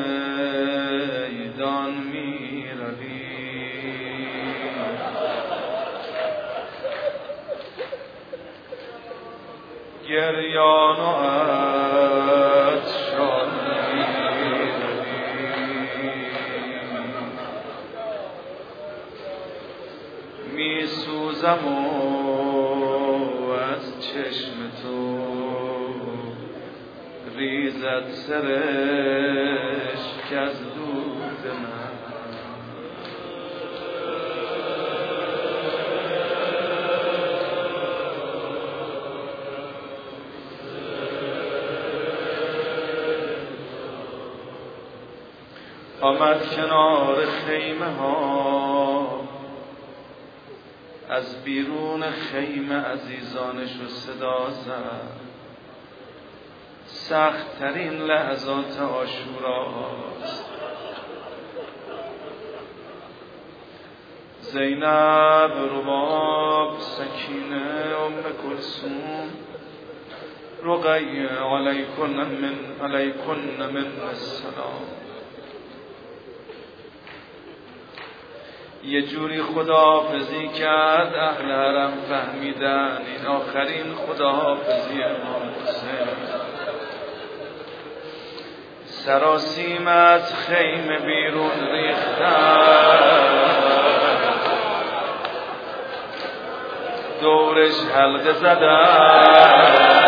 Speaker 2: میدان می روی، گریان و عطشان می روی، می سوزم و از چشم تو
Speaker 1: ریزد سرش که از دود من آمد کنار خیمه ها، از بیرون خیمه عزیزانش رو صدا زد. سخت ترین لحظات عاشوراست. زینب، رباب، سکینه، ام کلثوم، رقیه، علیکن من علیکن من السلام. یه جوری خداحافظی کرد اهل حرم فهمیدن این آخرین خداحافظی امام حسین. سراسیم از خیمه بیرون ریختن، دورش حلقه زدن.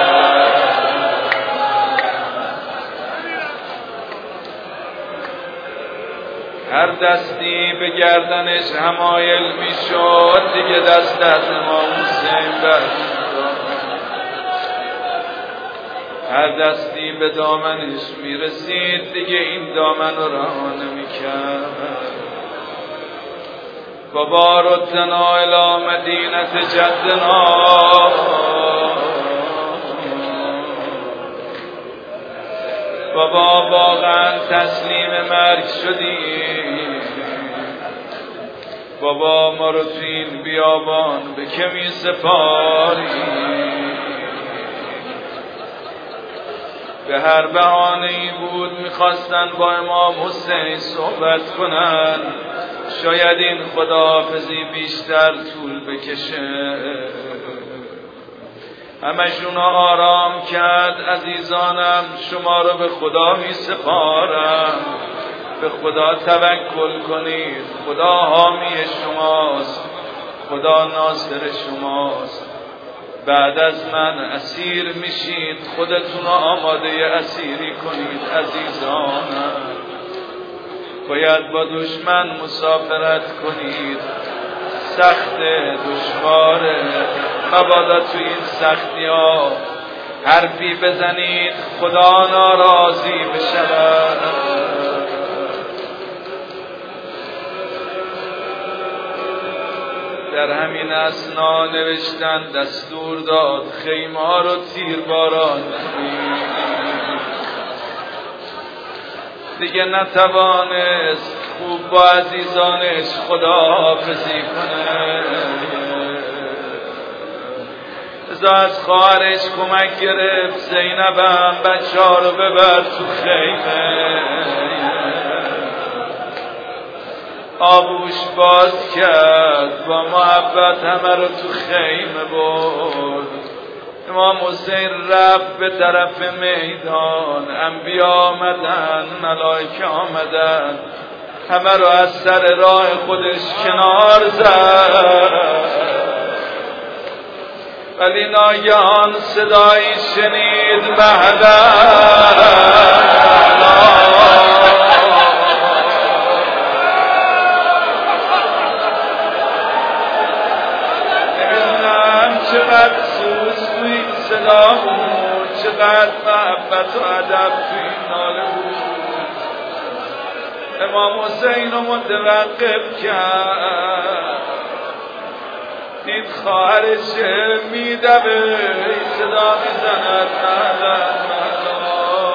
Speaker 1: هر دستی به گردنش حمایل می شد، دیگه دست از امام حسین برمی‌داشت. هر دستی به دامنش می رسید، دیگه این دامن رو رها نمی کرد. بابا ردنا الی مدینت جدنا، بابا واقعا تسلیم مرگ شدی. بابا ما رو تو این بیابان به که می سپاری؟ به هر بهانه‌ای بود میخواستن با امام حسین صحبت کنن، شاید این خداحافظی بیشتر طول بکشه. همشون آرام کرد. عزیزانم شما رو به خدا می سپارم، به خدا توکل کنید. خدا حامی شماست، خدا ناصر شماست. بعد از من اسیر میشید، خودتون رو آماده اسیری کنید. عزیزانم باید با دشمن مسافرت کنید، سخت دشواره. مبادا تو این سختی ها حرفی بزنید خدا ناراضی بشود. در همین اثنا نوشتن دستور داد خیمه ها رو تیرباران دیگه نتوانست خوب با عزیزانش خداحافظی کنه. ازا از خواهرش کمک گرفت، زینبم بچه ها رو ببر تو خیمه. آبوش باز کرد، با محبت همه رو تو خیمه برد. امام حسین رفت به طرف میدان، انبیا آمدن، ملائکه آمدن، همه رو از سر راه خودش کنار زد. ولی ناگهان صدایی شنید مهلا چقدر سوز تو این صدا بود، چقدر محبت و ادب تو این ناله بود. امام حسین رو متوقف کرد، دید خواهرش میدوه، صدا میزند مهلا مهلا.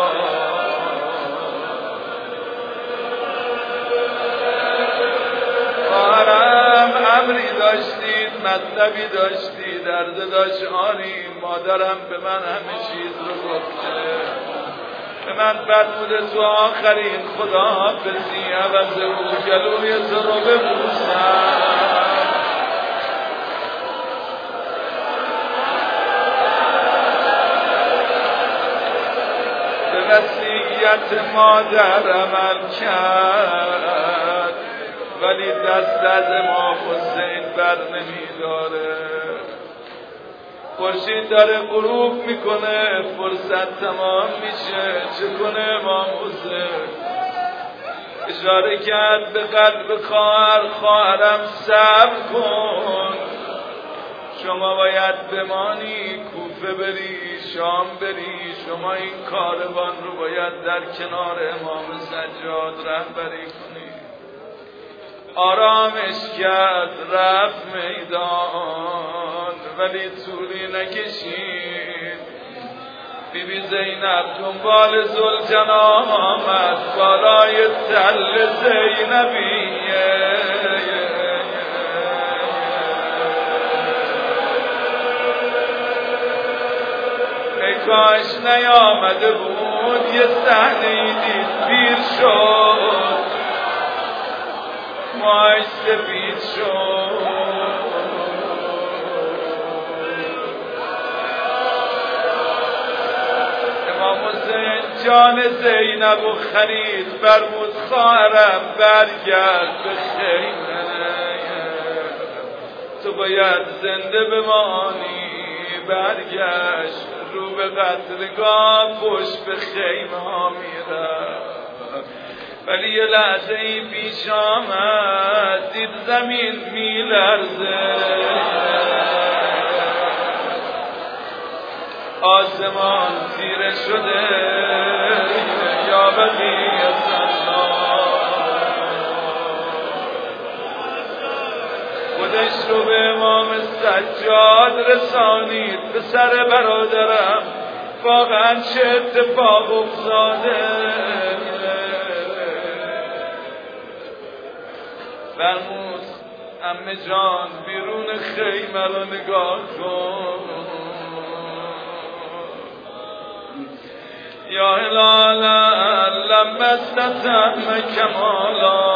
Speaker 1: خواهرم امری داشتید، مطلبی داشتید، درد داشت. آنی مادرم به من همه چیز رو گفته، به من فرموده تو آخرین خداحافظی عوض او گلوی تو رو ببوسم. به وصیت مادر عمل کرد، ولی دست از امام حسین بر نمی داره.
Speaker 2: خورشید داره غروب میکنه، فرصت تمام میشه، چه کنه امام حسین؟ اشاره کرد به قلب خواهر، خواهرم صبر کن، شما باید بمانی، کوفه بری، شام بری، شما این کاروان رو باید در کنار امام سجاد رهبری کنی. آرامش کرد، رفت میدان، ولی طولی نکشید. بی بی زینب دنبال ذوالجلال آمد، بالای تل زینبیه. ای کاش نیامده بود، یه صحنه‌ای دید پیر شد، موهاش سفید شد. امام حسین جان زینب و خرید، فرمود خواهرم برگرد به خیمه، تو باید زنده بمانی. برگشت، رو به قتلگاه پشت به خیمه ها میرفت، ولی یه لحظه ای پیش آمد، دید زمین میلرزه، آسمان تیره شده. یا بقیت الله، خودش رو به امام سجاد رسانید. به سر برادرم واقعا چه اتفاق افتاده؟ فرمود عمه جان بیرون خیمه رو نگاه کن. یا هلالا لما استتم کمالا،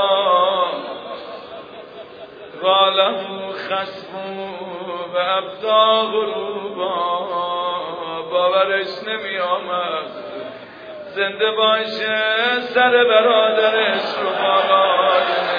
Speaker 2: غاله خصمو و ابدا غروبا. باورش نمی آمد زنده باشه، سر برادرش رو بالای